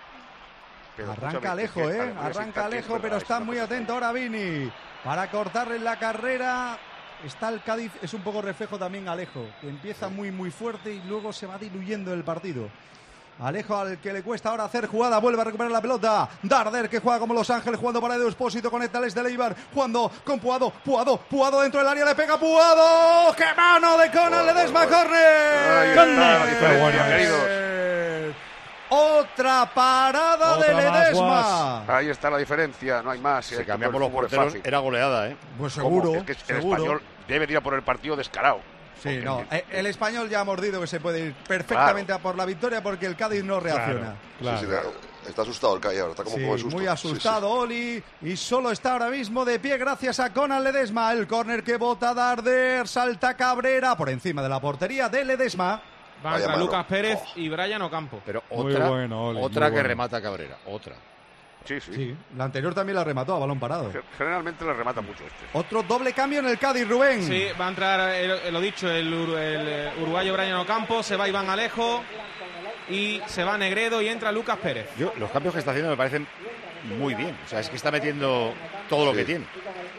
Arranca Alejo, Arranca Alejo, pero está muy atento ahora Vini para cortarle la carrera. Está el Cádiz, es un poco reflejo también Alejo, que empieza muy fuerte y luego se va diluyendo el partido. Alejo, al que le cuesta ahora hacer jugada, vuelve a recuperar la pelota. Darder, que juega como Los Ángeles, jugando para Edu Espósito, conecta al de Leibar, jugando con Puado dentro del área, le pega Puado. ¡Qué mano de Conal Ledesma! ¡Corner! Otra parada de Ledesma. Ahí está la diferencia, no hay más. Se cambia por los porteros, era goleada, ¿eh? Pues seguro. Es que el Español debe ir a por el partido descarado. Sí, no, el Español ya ha mordido que se puede ir perfectamente a por la victoria porque el Cádiz no reacciona. Claro. Sí, está asustado el Cádiz ahora, está como con el susto. Muy asustado Oli, y solo está ahora mismo de pie gracias a Conal Ledesma. El córner que bota Darder, salta Cabrera por encima de la portería de Ledesma. Va a Lucas Pérez y Brian Ocampo. Pero otra que remata Cabrera, otra. Sí. La anterior también la remató a balón parado. Generalmente la remata mucho este. Otro doble cambio en el Cádiz, Rubén. Sí, va a entrar, lo dicho, el uruguayo Brian Ocampo, se va Iván Alejo y se va Negredo y entra Lucas Pérez. Los cambios que está haciendo me parecen muy bien. O sea, es que está metiendo todo lo que tiene.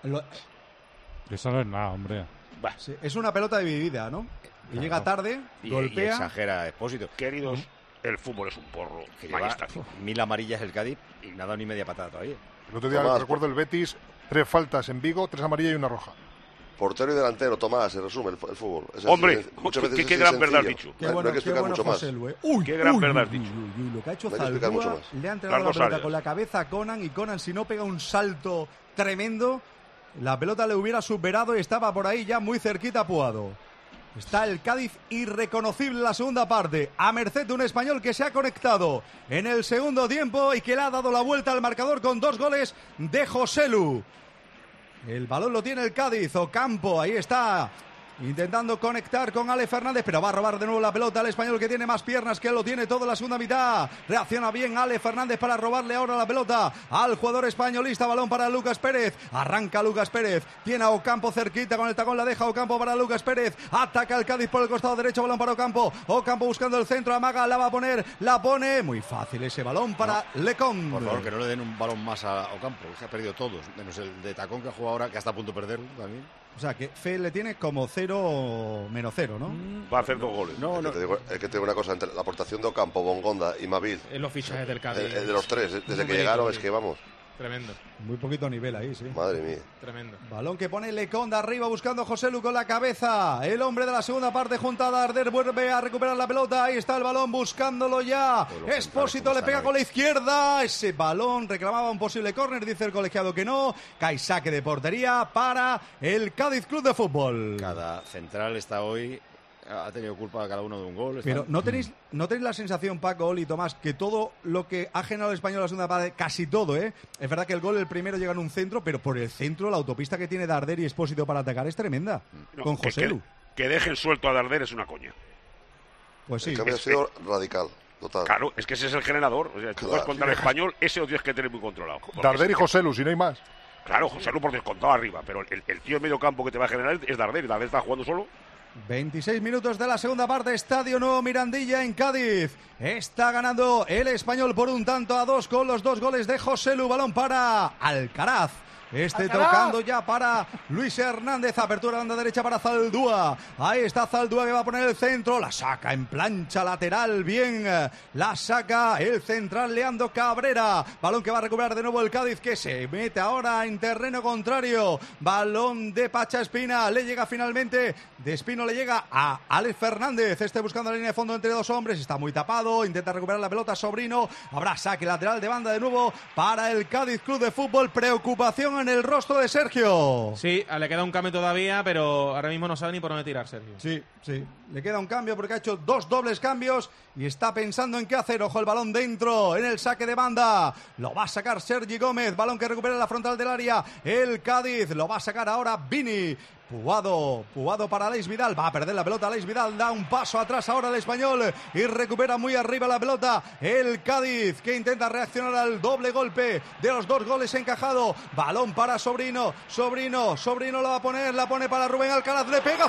Eso no es nada, hombre. Sí, es una pelota dividida, ¿no? Y llega tarde, golpea. Y exagera Expósito. Queridos, el fútbol es un porro. Que lleva 1000 amarillas el Cádiz y no ha dado ni media patada todavía. El otro día recuerdo el Betis, 3 faltas en Vigo, 3 amarillas y 1 roja. Portero y delantero, Tomás, en resumen, el fútbol. Hombre, qué gran verdad has dicho. No hay que explicar mucho más. Qué gran verdad has dicho. Lo que ha hecho Zaldúa, le ha entregado la pelota con la cabeza a Conan, y Conan, si no pega un salto tremendo, la pelota le hubiera superado y estaba por ahí ya muy cerquita Puado. Está el Cádiz irreconocible en la segunda parte, a merced de un español que se ha conectado en el segundo tiempo y que le ha dado la vuelta al marcador con 2 goles de Joselu. El balón lo tiene el Cádiz, Ocampo, ahí está, intentando conectar con Ale Fernández, pero va a robar de nuevo la pelota al español, que tiene más piernas, que lo tiene todo la segunda mitad. Reacciona bien Ale Fernández para robarle ahora la pelota al jugador españolista. Balón para Lucas Pérez, arranca Lucas Pérez, tiene a Ocampo cerquita con el tacón, la deja Ocampo para Lucas Pérez, ataca el Cádiz por el costado derecho, balón para Ocampo, Ocampo buscando el centro, amaga, la va a poner, la pone, muy fácil ese balón para Lecón. Por favor, que no le den un balón más a Ocampo, se ha perdido todos, menos el de tacón que ha jugado ahora, que está a punto de perderlo también. O sea, que Fe le tiene como 0 menos 0, ¿no? Va a hacer 2 goles. Es que te digo una cosa, entre la aportación de Ocampo, Bongonda y Mavid. En los fichajes del Cádiz. De los 3, desde que llegaron, es que vamos. Tremendo. Muy poquito nivel ahí, sí. Madre mía. Tremendo. Balón que pone Lecón de arriba buscando Joselu con la cabeza. El hombre de la segunda parte junto a Darder vuelve a recuperar la pelota. Ahí está el balón buscándolo ya. Expósito le pega con la izquierda. Ese balón reclamaba un posible córner. Dice el colegiado que no. Cae saque de portería para el Cádiz Club de Fútbol. Cada central está hoy... ha tenido culpa cada uno de un gol. Pero ¿no tenéis la sensación, Paco, Oli y Tomás, que todo lo que ha generado el español en la segunda parte, casi todo, es verdad que el gol, el primero, llega en un centro, pero por el centro la autopista que tiene Darder y Expósito para atacar es tremenda, con Joselu. Que dejen suelto a Darder es una coña. Pues sí. El cambio ha sido radical, total. Claro, es que ese es el generador. O sea, tú vas contra el español, ese lo tienes que tener muy controlado. Darder y Joselu, si no hay más. Claro, Joselu por descontado arriba, pero el tío en medio campo que te va a generar es Darder, y Darder está jugando solo. 26 minutos de la segunda parte, Estadio Nuevo Mirandilla en Cádiz. Está ganando el español por 1-2 con los 2 goles de Joselu. Balón para Alcaraz. Tocando ya para Luis Hernández, apertura banda derecha para Zaldúa. Ahí está Zaldúa que va a poner el centro, la saca en plancha lateral, bien, la saca el central Leandro Cabrera. Balón que va a recuperar de nuevo el Cádiz, que se mete ahora en terreno contrario. Balón de Pacha Espina, le llega finalmente, de Espino le llega a Alex Fernández, buscando la línea de fondo entre 2 hombres, está muy tapado, intenta recuperar la pelota Sobrino, habrá saque lateral de banda de nuevo para el Cádiz Club de Fútbol. Preocupación en el rostro de Sergio. Sí, le queda un cambio todavía, pero ahora mismo no sabe ni por dónde tirar, Sergio. Sí, le queda un cambio porque ha hecho 2 dobles cambios y está pensando en qué hacer. Ojo, el balón dentro, en el saque de banda, lo va a sacar Sergi Gómez, balón que recupera la frontal del área, el Cádiz, lo va a sacar ahora Vini. Puado para Aleix Vidal, va a perder la pelota Aleix Vidal, da un paso atrás ahora el español y recupera muy arriba la pelota el Cádiz, que intenta reaccionar al doble golpe de los 2 goles encajado. Balón para Sobrino la pone para Rubén Alcaraz, le pega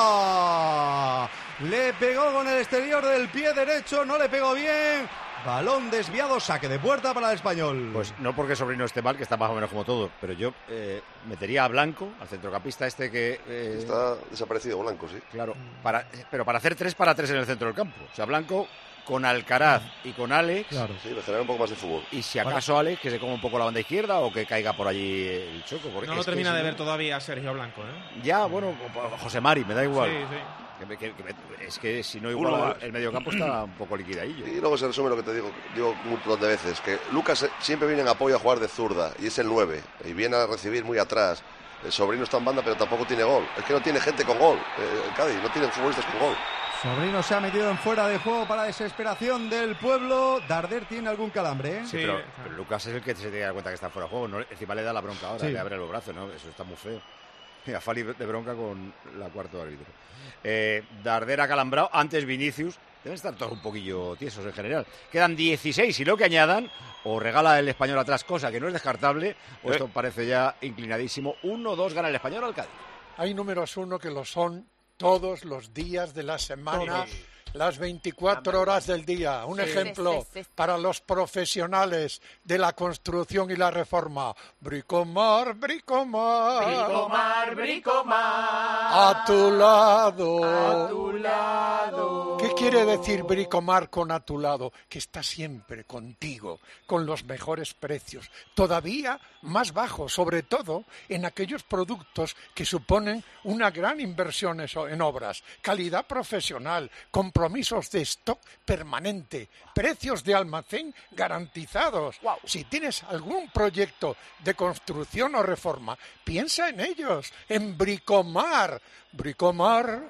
fuera, le pegó con el exterior del pie derecho, no le pegó bien. Balón desviado, saque de puerta para el español. Pues no porque Sobrino esté mal, que está más o menos como todo, pero yo metería a Blanco, al centrocampista que... está desaparecido Blanco, sí. Claro, pero para hacer 3 para 3 en el centro del campo. O sea, Blanco con Alcaraz y con Alex. Claro. Sí, le genera un poco más de fútbol. Y si acaso Alex, que se coma un poco la banda izquierda o que caiga por allí el Choco. No lo termina de ver todavía Sergio Blanco, Ya, bueno, José Mari, me da igual. Sí. Es que si no igual el mediocampo está un poco liquidadillo. Y luego se resume lo que te digo un montón de veces, que Lucas siempre viene en apoyo a jugar de zurda y es el 9 y viene a recibir muy atrás. El Sobrino está en banda pero tampoco tiene gol, es que no tiene gente con gol, el Cádiz no tiene futbolistas con gol. Sobrino se ha metido en fuera de juego para desesperación del pueblo. Darder tiene algún calambre, Sí, pero Lucas es el que se tiene que dar cuenta que está fuera de juego, ¿no? Encima le da la bronca ahora, le abre los brazos, ¿no? Eso está muy feo. A Fali de bronca con la cuarto árbitro. Darder acalambrado, antes Vinicius. Deben estar todos un poquillo tiesos en general. Quedan 16 y lo que añadan, o regala el español atrás, cosa que no es descartable, o esto parece ya inclinadísimo. 1-2 gana el español al Cádiz. Hay números 1 que lo son todos los días de la semana, las 24 horas del día. Un ejemplo para los profesionales de la construcción y la reforma. Bricomar, Bricomar. Bricomar, Bricomar. A tu lado. A tu lado. ¿Qué quiere decir Bricomar con a tu lado? Que está siempre contigo, con los mejores precios, todavía más bajos, sobre todo en aquellos productos que suponen una gran inversión en obras, calidad profesional, compromisos de stock permanente, precios de almacén garantizados. Wow. Si tienes algún proyecto de construcción o reforma, piensa en ellos, en Bricomar. Bricomar,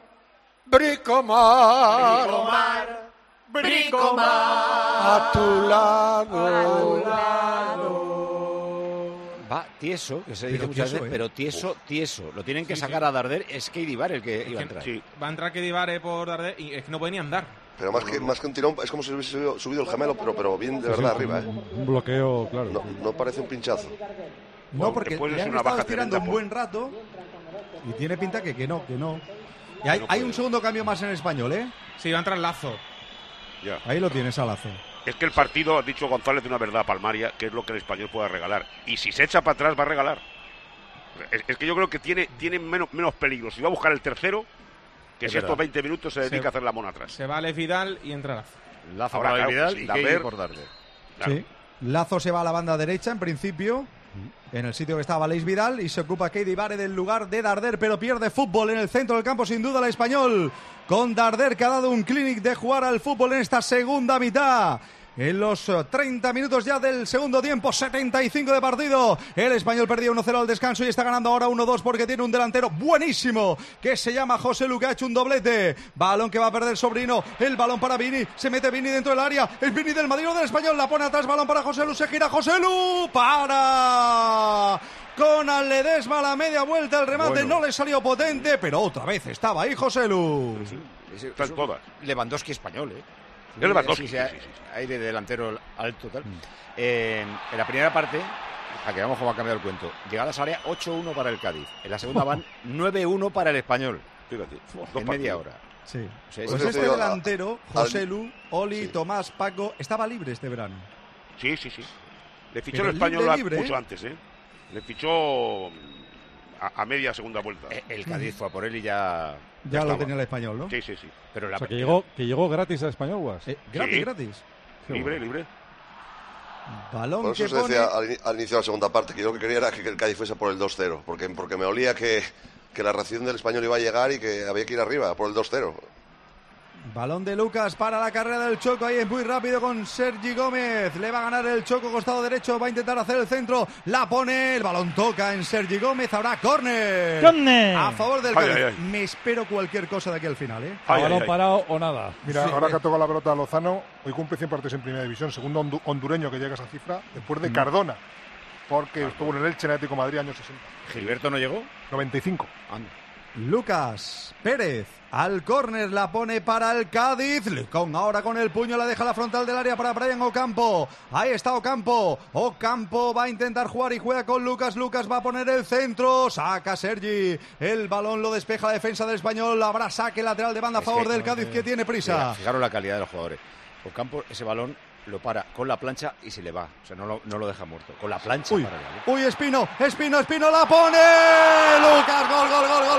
Bricomar. Bricomar, Bricomar. A tu lado. A tu lado. Va tieso, que se dice muchas veces, pero tieso. Lo tienen que sacar a Darder. Es Keidi Bar el que iba a entrar. Sí. Va a entrar Keidi Bar por Darder y es que no puede ni andar. Pero más que un tirón, es como si hubiese subido el gemelo, pero bien de verdad arriba. Un bloqueo, claro. No parece un pinchazo. No, porque le han estado estirando un buen rato y tiene pinta que no. Y hay un segundo cambio más en el Español, ¿eh? Sí, va a entrar Lazo. Ya. Ahí lo tienes, a Lazo. Es que el partido, ha dicho González de una verdad palmaria, que es lo que el Español pueda regalar. Y si se echa para atrás, va a regalar. Es que yo creo que tiene menos peligro. Si va a buscar el tercero, que es si estos 20 minutos se dedica a hacer la mona atrás. Se va Alex Vidal y entra Lazo. Lazo ahora, para Vidal y Keidi por Darder. Claro. Sí. Lazo se va a la banda derecha, en principio, en el sitio que estaba Alex Vidal, y se ocupa Keidi Bare del lugar de Darder, pero pierde fútbol en el centro del campo, sin duda el Español, con Darder, que ha dado un clinic de jugar al fútbol en esta segunda mitad. En los 30 minutos ya del segundo tiempo, 75 de partido. El Español perdía 1-0 al descanso y está ganando ahora 1-2 porque tiene un delantero buenísimo que se llama José Lu, que ha hecho un doblete. Balón que va a perder Sobrino. El balón para Vini. Se mete Vini dentro del área. El Vini del Madrid o del Español. La pone atrás. Balón para José Lu. Se gira José Lu. Para. Con Ledesma a la media vuelta. El remate no le salió potente, pero otra vez estaba ahí José Lu. Están todas. Lewandowski español, ¿eh? Lewandowski, sí. Aire de delantero alto, tal. En la primera parte, a que vamos cómo ha cambiado el cuento. Llegadas a área 8-1 para el Cádiz. En la segunda van 9-1 para el Español. Fíjate, en media hora. Sí. O sea, pues este delantero, José Lu, Oli, Tomás, Paco, estaba libre este verano. Sí. Le fichó el Español mucho antes, ¿eh? Le fichó a media segunda vuelta. El Cádiz fue a por él y ya lo tenía el Español, ¿no? Sí. Pero o sea, que llegó gratis al Español, Guas. Gratis. Libre. Balón por eso que se decía al inicio de la segunda parte que yo lo que quería era que el Cádiz fuese por el 2-0, porque me olía que la reacción del Español iba a llegar y que había que ir arriba por el 2-0. Balón de Lucas para la carrera del Choco. Ahí es muy rápido con Sergi Gómez. Le va a ganar el Choco, costado derecho. Va a intentar hacer el centro. La pone. El balón toca en Sergi Gómez. Habrá córner. A favor del Cádiz. Me espero cualquier cosa de aquí al final, ¿eh? Balón parado o nada. Mira, ahora que ha tocado la pelota a Lozano, hoy cumple 100 partidos en Primera División. Segundo hondureño que llega a esa cifra. Después de Cardona. Porque estuvo en el Elche, en Atlético de Madrid, años 60. ¿Gilberto no llegó? 95. Lucas Pérez al córner, la pone para el Cádiz. Licón ahora con el puño, la deja a la frontal del área para Brian Ocampo. Ahí está Ocampo va a intentar jugar y juega con Lucas. Lucas va a poner el centro, saca Sergi, el balón lo despeja la defensa del Español. Habrá saque lateral de banda a favor del Cádiz, que tiene prisa. Mira, fijaros la calidad de los jugadores. Ocampo, ese balón lo para con la plancha y se le va, o sea, no lo deja muerto, con la plancha. Uy, Espino la pone. Lucas, gol.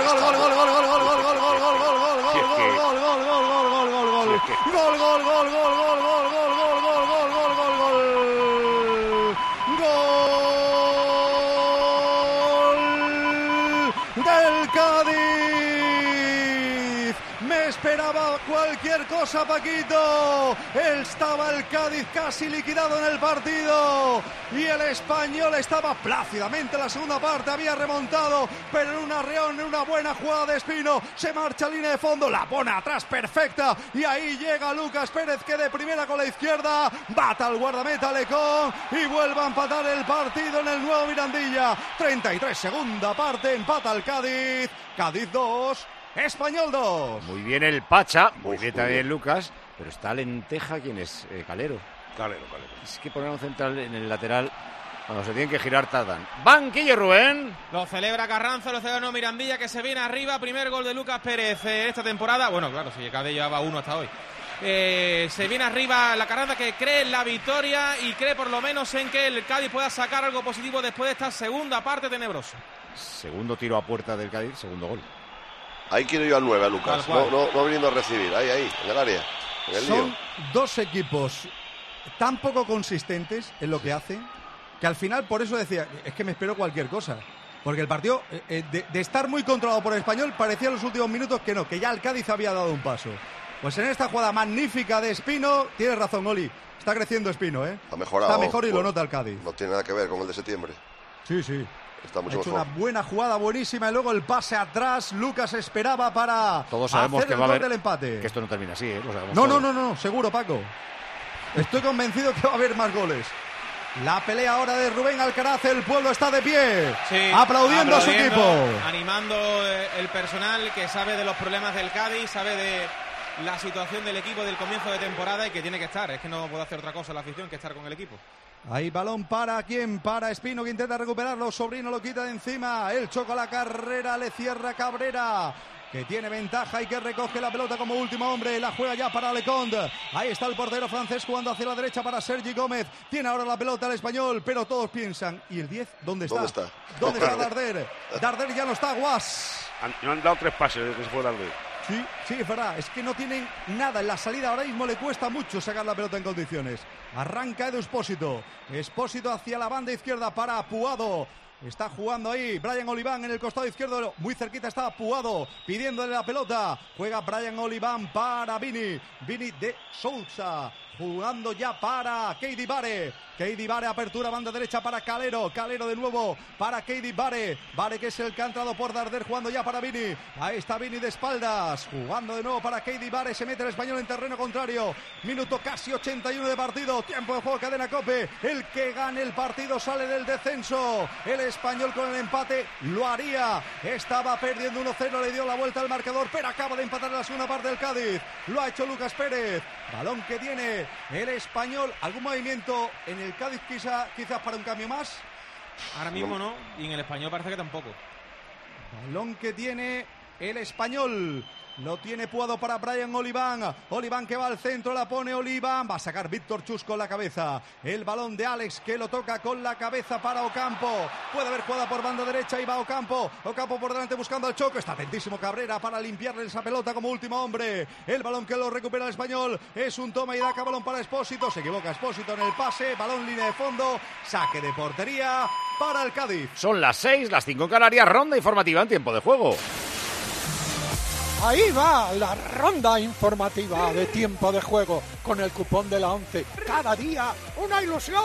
Del Cádiz. Me esperaba cualquier cosa, Paquito. Estaba el Cádiz casi liquidado en el partido y el Español estaba plácidamente en la segunda parte, había remontado, pero en una buena jugada de Espino, se marcha a línea de fondo, la pone atrás perfecta y ahí llega Lucas Pérez, que de primera con la izquierda bata al guardameta Lecón y vuelve a empatar el partido en el nuevo Mirandilla. 33, segunda parte, empata el Cádiz 2, Español 2. Muy bien el Pacha, muy bien también Lucas, pero está Lenteja, ¿quién es? Calero. Calero. Es que poner un central en el lateral Cuando se tienen que girar tardan. Banquillo, Rubén. Lo celebra Carranza, lo celebra Mirandilla, que se viene arriba. Primer gol de Lucas Pérez esta temporada. Bueno, claro, si Cádiz llevaba 1 hasta hoy. Se viene arriba la Carranza, que cree en la victoria y cree por lo menos en que el Cádiz pueda sacar algo positivo después de esta segunda parte tenebrosa. Segundo tiro a puerta del Cádiz, segundo gol. Ahí quiero yo al 9, a Lucas. No viniendo a recibir. Ahí, en el área. En el Son lío. dos equipos tan poco consistentes en lo que hacen que al final, por eso decía, es que me espero cualquier cosa. Porque el partido, de estar muy controlado por el Español, parecía en los últimos minutos que no, que ya el Cádiz había dado un paso. Pues en esta jugada magnífica de Espino, tienes razón, Oli, está creciendo Espino, ¿eh? Ha mejorado. Está mejor y lo nota el Cádiz. No tiene nada que ver con el de septiembre. Sí. Está mucho ha hecho mejor. una buena jugada, buenísima, y luego el pase atrás. Lucas esperaba para Todos sabemos hacer que el va a gol haber del empate. que esto no termina así, ¿eh? Lo sabemos No, todos. seguro, Paco. Estoy convencido que va a haber más goles. La pelea ahora de Rubén Alcaraz, el pueblo está de pie, aplaudiendo a su equipo. Animando el personal que sabe de los problemas del Cádiz, sabe de la situación del equipo del comienzo de temporada y que tiene que estar. Es que no puede hacer otra cosa la afición que estar con el equipo. Ahí balón para quién, para Espino, que intenta recuperarlo. Sobrino lo quita de encima. El choco a la carrera, le cierra Cabrera, que tiene ventaja y que recoge la pelota como último hombre. La juega ya para Lecomte. Ahí está el portero francés jugando hacia la derecha para Sergi Gómez. Tiene ahora la pelota el español, pero todos piensan, ¿y el 10? ¿Dónde está? ¿Dónde está Darder? Darder ya no está, Guas. No han dado 3 pases desde que se fue Darder. Sí, es verdad. Es que no tienen nada en la salida. Ahora mismo le cuesta mucho sacar la pelota en condiciones. Arranca Edu Espósito. Espósito hacia la banda izquierda para Puado. Está jugando ahí Brian Oliván en el costado izquierdo. Muy cerquita está Puado pidiéndole la pelota. Juega Brian Oliván para Vini. Vini de Sousa. Jugando ya para Keidi Bare. Keidi Bare, apertura, banda derecha para Calero. Calero de nuevo para Keidi Bare. Bare, que es el que ha entrado por Darder, jugando ya para Vini. Ahí está Vini de espaldas. Jugando de nuevo para Keidi Bare. Se mete el español en terreno contrario. Minuto casi 81 de partido. Tiempo de juego, Cadena COPE. El que gane el partido sale del descenso. El español con el empate lo haría. Estaba perdiendo 1-0. Le dio la vuelta al marcador, pero acaba de empatar en la segunda parte del Cádiz. Lo ha hecho Lucas Pérez. Balón que tiene el español. ¿Algún movimiento en el Cádiz quizás para un cambio más? Ahora mismo no, y en el español parece que tampoco. Balón que tiene el español. Lo tiene Puado para Brian Oliván. Oliván que va al centro, la pone Oliván. Va a sacar Víctor Chus con la cabeza. El balón de Alex, que lo toca con la cabeza para Ocampo. Puede haber jugada por banda derecha y va Ocampo. Ocampo por delante buscando al choque. Está atentísimo Cabrera para limpiarle esa pelota como último hombre. El balón que lo recupera el español es un toma y daca. Balón para Espósito. Se equivoca Espósito en el pase. Balón línea de fondo. Saque de portería para el Cádiz. Son las 6, las 5 en Canarias. Ronda informativa en tiempo de juego. Ahí va la ronda informativa de tiempo de juego con el cupón de la 11. Cada día una ilusión.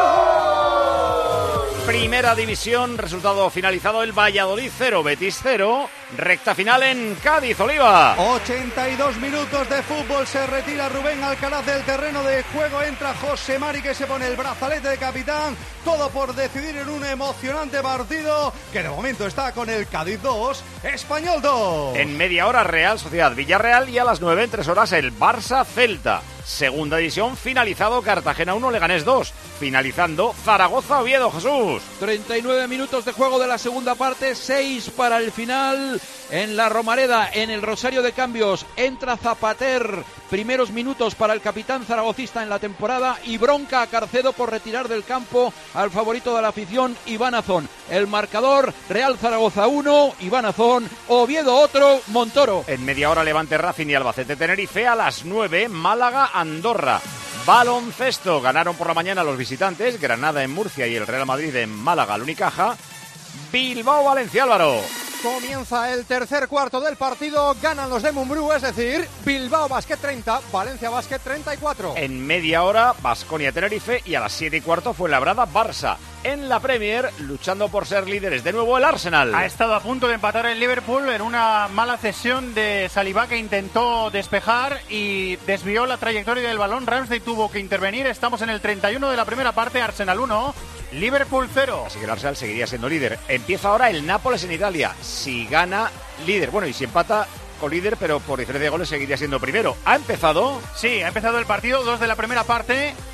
Primera división, resultado finalizado: el Valladolid 0, Betis 0. Recta final en Cádiz, Oliva. 82 minutos de fútbol. Se retira Rubén Alcaraz del terreno de juego. Entra José Mari, que se pone el brazalete de capitán. Todo por decidir en un emocionante partido que de momento está con el Cádiz 2, Español 2. En media hora, Real Sociedad Villarreal, y a las 9, en 3 horas, el Barça Celta. Segunda división, finalizado Cartagena 1, Leganés 2. Finalizando Zaragoza Oviedo, Jesús. 39 minutos de juego de la segunda parte, 6 para el final. En la Romareda, en el Rosario de Cambios, entra Zapater. Primeros minutos para el capitán zaragocista en la temporada, y bronca a Carcedo por retirar del campo al favorito de la afición, Iván Azón. El marcador: Real Zaragoza 1, Iván Azón, Oviedo otro, Montoro. En media hora, Levante Racing y Albacete Tenerife. A las 9, Málaga Andorra. Baloncesto, ganaron por la mañana los visitantes, Granada en Murcia y el Real Madrid en Málaga al Unicaja. Bilbao Valencia, Álvaro. Comienza el tercer cuarto del partido, ganan los de Mumbrú, es decir, Bilbao Basket 30, Valencia Basket 34. En media hora, Baskonia Tenerife, y a las 7:15 Fuenlabrada Barça. En la Premier, luchando por ser líderes de nuevo, el Arsenal. Ha estado a punto de empatar el Liverpool en una mala cesión de Saliba, que intentó despejar y desvió la trayectoria del balón. Ramsey tuvo que intervenir. Estamos en el 31 de la primera parte, Arsenal 1, Liverpool 0. Así que el Arsenal seguiría siendo líder. Empieza ahora el Nápoles en Italia. Si gana, líder. Bueno, y si empata, con líder, pero por diferencia de goles seguiría siendo primero. ¿Ha empezado? Sí, ha empezado el partido, 2 de la primera parte.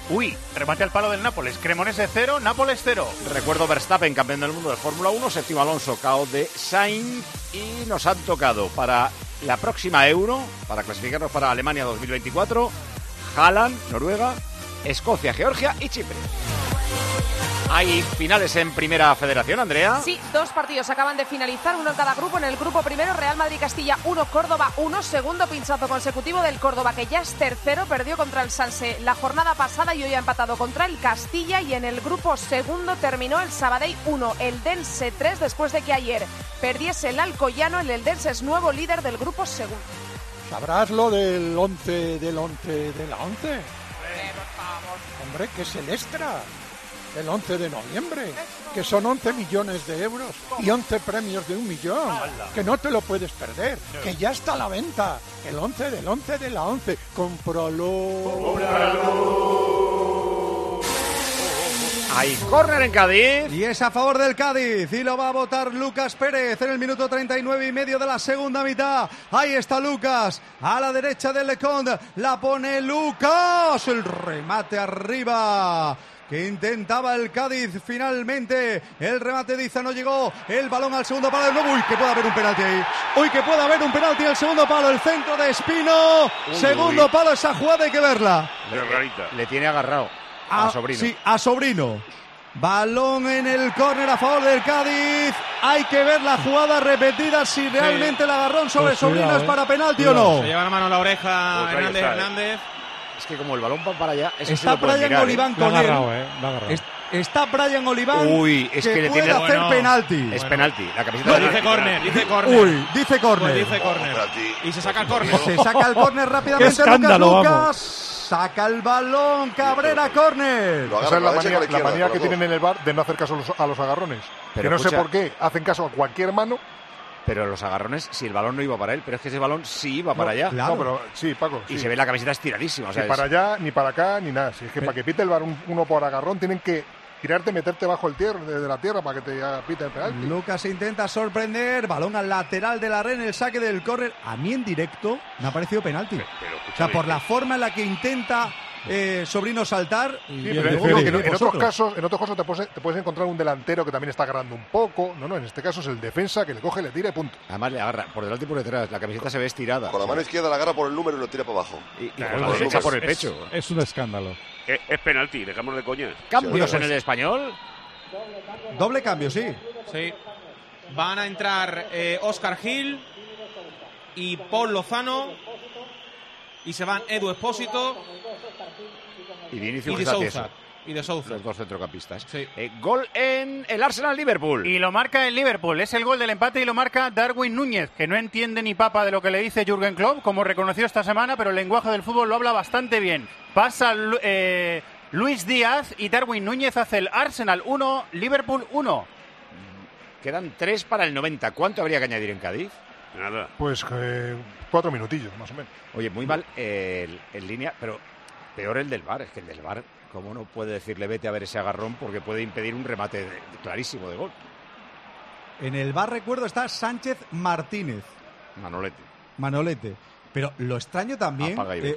Uy, remate al palo del Nápoles. Cremonese 0, Nápoles 0. Recuerdo Verstappen, campeón del mundo de Fórmula 1, séptimo Alonso, KO de Sainz, y nos han tocado para la próxima Euro, para clasificarnos para Alemania 2024, Haaland, Noruega, Escocia, Georgia y Chipre. Hay finales en Primera Federación, Andrea. Sí, 2 partidos acaban de finalizar, uno en cada grupo. En el grupo primero, Real Madrid-Castilla 1, Córdoba 1. Segundo pinchazo consecutivo del Córdoba, que ya es tercero. Perdió contra el Sanse la jornada pasada y hoy ha empatado contra el Castilla. Y en el grupo segundo terminó el Sabadell 1, el Eldense 3, después de que ayer perdiese el Alcoyano. El Eldense es nuevo líder del grupo segundo. ¿Sabrás lo del 11 de la 11? Hombre, que es el extra. El 11 de noviembre, que son 11 millones de euros y 11 premios de 1 millón, que no te lo puedes perder, que ya está a la venta, el 11 del 11 de la 11, cómpralo. Hay córner en Cádiz. Y es a favor del Cádiz y lo va a votar Lucas Pérez en el minuto 39 y medio de la segunda mitad. Ahí está Lucas, a la derecha del Lecond, la pone Lucas, el remate arriba que intentaba el Cádiz, finalmente el remate de Iza no llegó, el balón al segundo palo de nuevo. Uy, que puede haber un penalti ahí, uy, que puede haber un penalti al segundo palo, el centro de Espino, segundo palo, esa jugada hay que verla. Le tiene agarrado a Sobrino. Sí, a Sobrino. Balón en el córner a favor del Cádiz. Hay que ver la jugada repetida si realmente el agarrón sobre Sobrino es para penalti o no. Se lleva la mano a la oreja Hernández. Es que como el balón va para allá, eso está Brian Oliván con él. Está Brian Oliván. Uy, es que le puede tiene hacer penalti. Es penalti. La camiseta no, dice córner. Uy, dice córner. Dice córner. Y se saca el córner. Se saca el córner rápidamente. Lucas. Saca el balón, Cabrera, córner. Esa es la manía que tienen en el VAR de no hacer caso a los agarrones. Pero que no sé por qué hacen caso a cualquier mano. Pero los agarrones, si el balón no iba para él, pero es que ese balón sí iba para allá. Claro. No, pero sí, Paco. Y se ve la camiseta estiradísima. O sea, ni para allá, ni para acá, ni nada. Si es que para que pite el VAR uno por agarrón, tienen que tirarte, meterte bajo el de la tierra para que te pite el penalti. Lucas intenta sorprender, balón al lateral de la red en el saque del córner. A mí en directo me ha parecido penalti. O sea, por la forma en la que intenta Sobrino saltar. Sí, pero en otros casos te puedes encontrar un delantero que también está agarrando un poco. No, en este caso es el defensa que le coge, le tira y punto. Además le agarra por delante y por detrás. La camiseta se ve estirada. Con la mano izquierda la agarra por el número y lo tira para abajo. Y con la derecha por el pecho. Es un escándalo. Es penalti, dejamos de coña. ¿Cambios en el Español? Doble cambio, sí. Sí. Van a entrar Óscar Gil y Paul Lozano. Y se van Edu Expósito y Vinicius y de Souza. Los dos centrocampistas. Sí. Gol en el Arsenal-Liverpool. Y lo marca el Liverpool. Es el gol del empate y lo marca Darwin Núñez, que no entiende ni papa de lo que le dice Jürgen Klopp, como reconoció esta semana, pero el lenguaje del fútbol lo habla bastante bien. Pasa Luis Díaz y Darwin Núñez hace el Arsenal 1, Liverpool 1. Quedan 3 para el 90. ¿Cuánto habría que añadir en Cádiz? Nada. Pues 4 minutillos, más o menos. Oye, muy mal en línea, pero peor el del VAR. Es que el del VAR, ¿cómo no puede decirle vete a ver ese agarrón? Porque puede impedir un remate clarísimo de gol. En el VAR, recuerdo, está Sánchez Martínez. Manolete. Pero lo extraño también,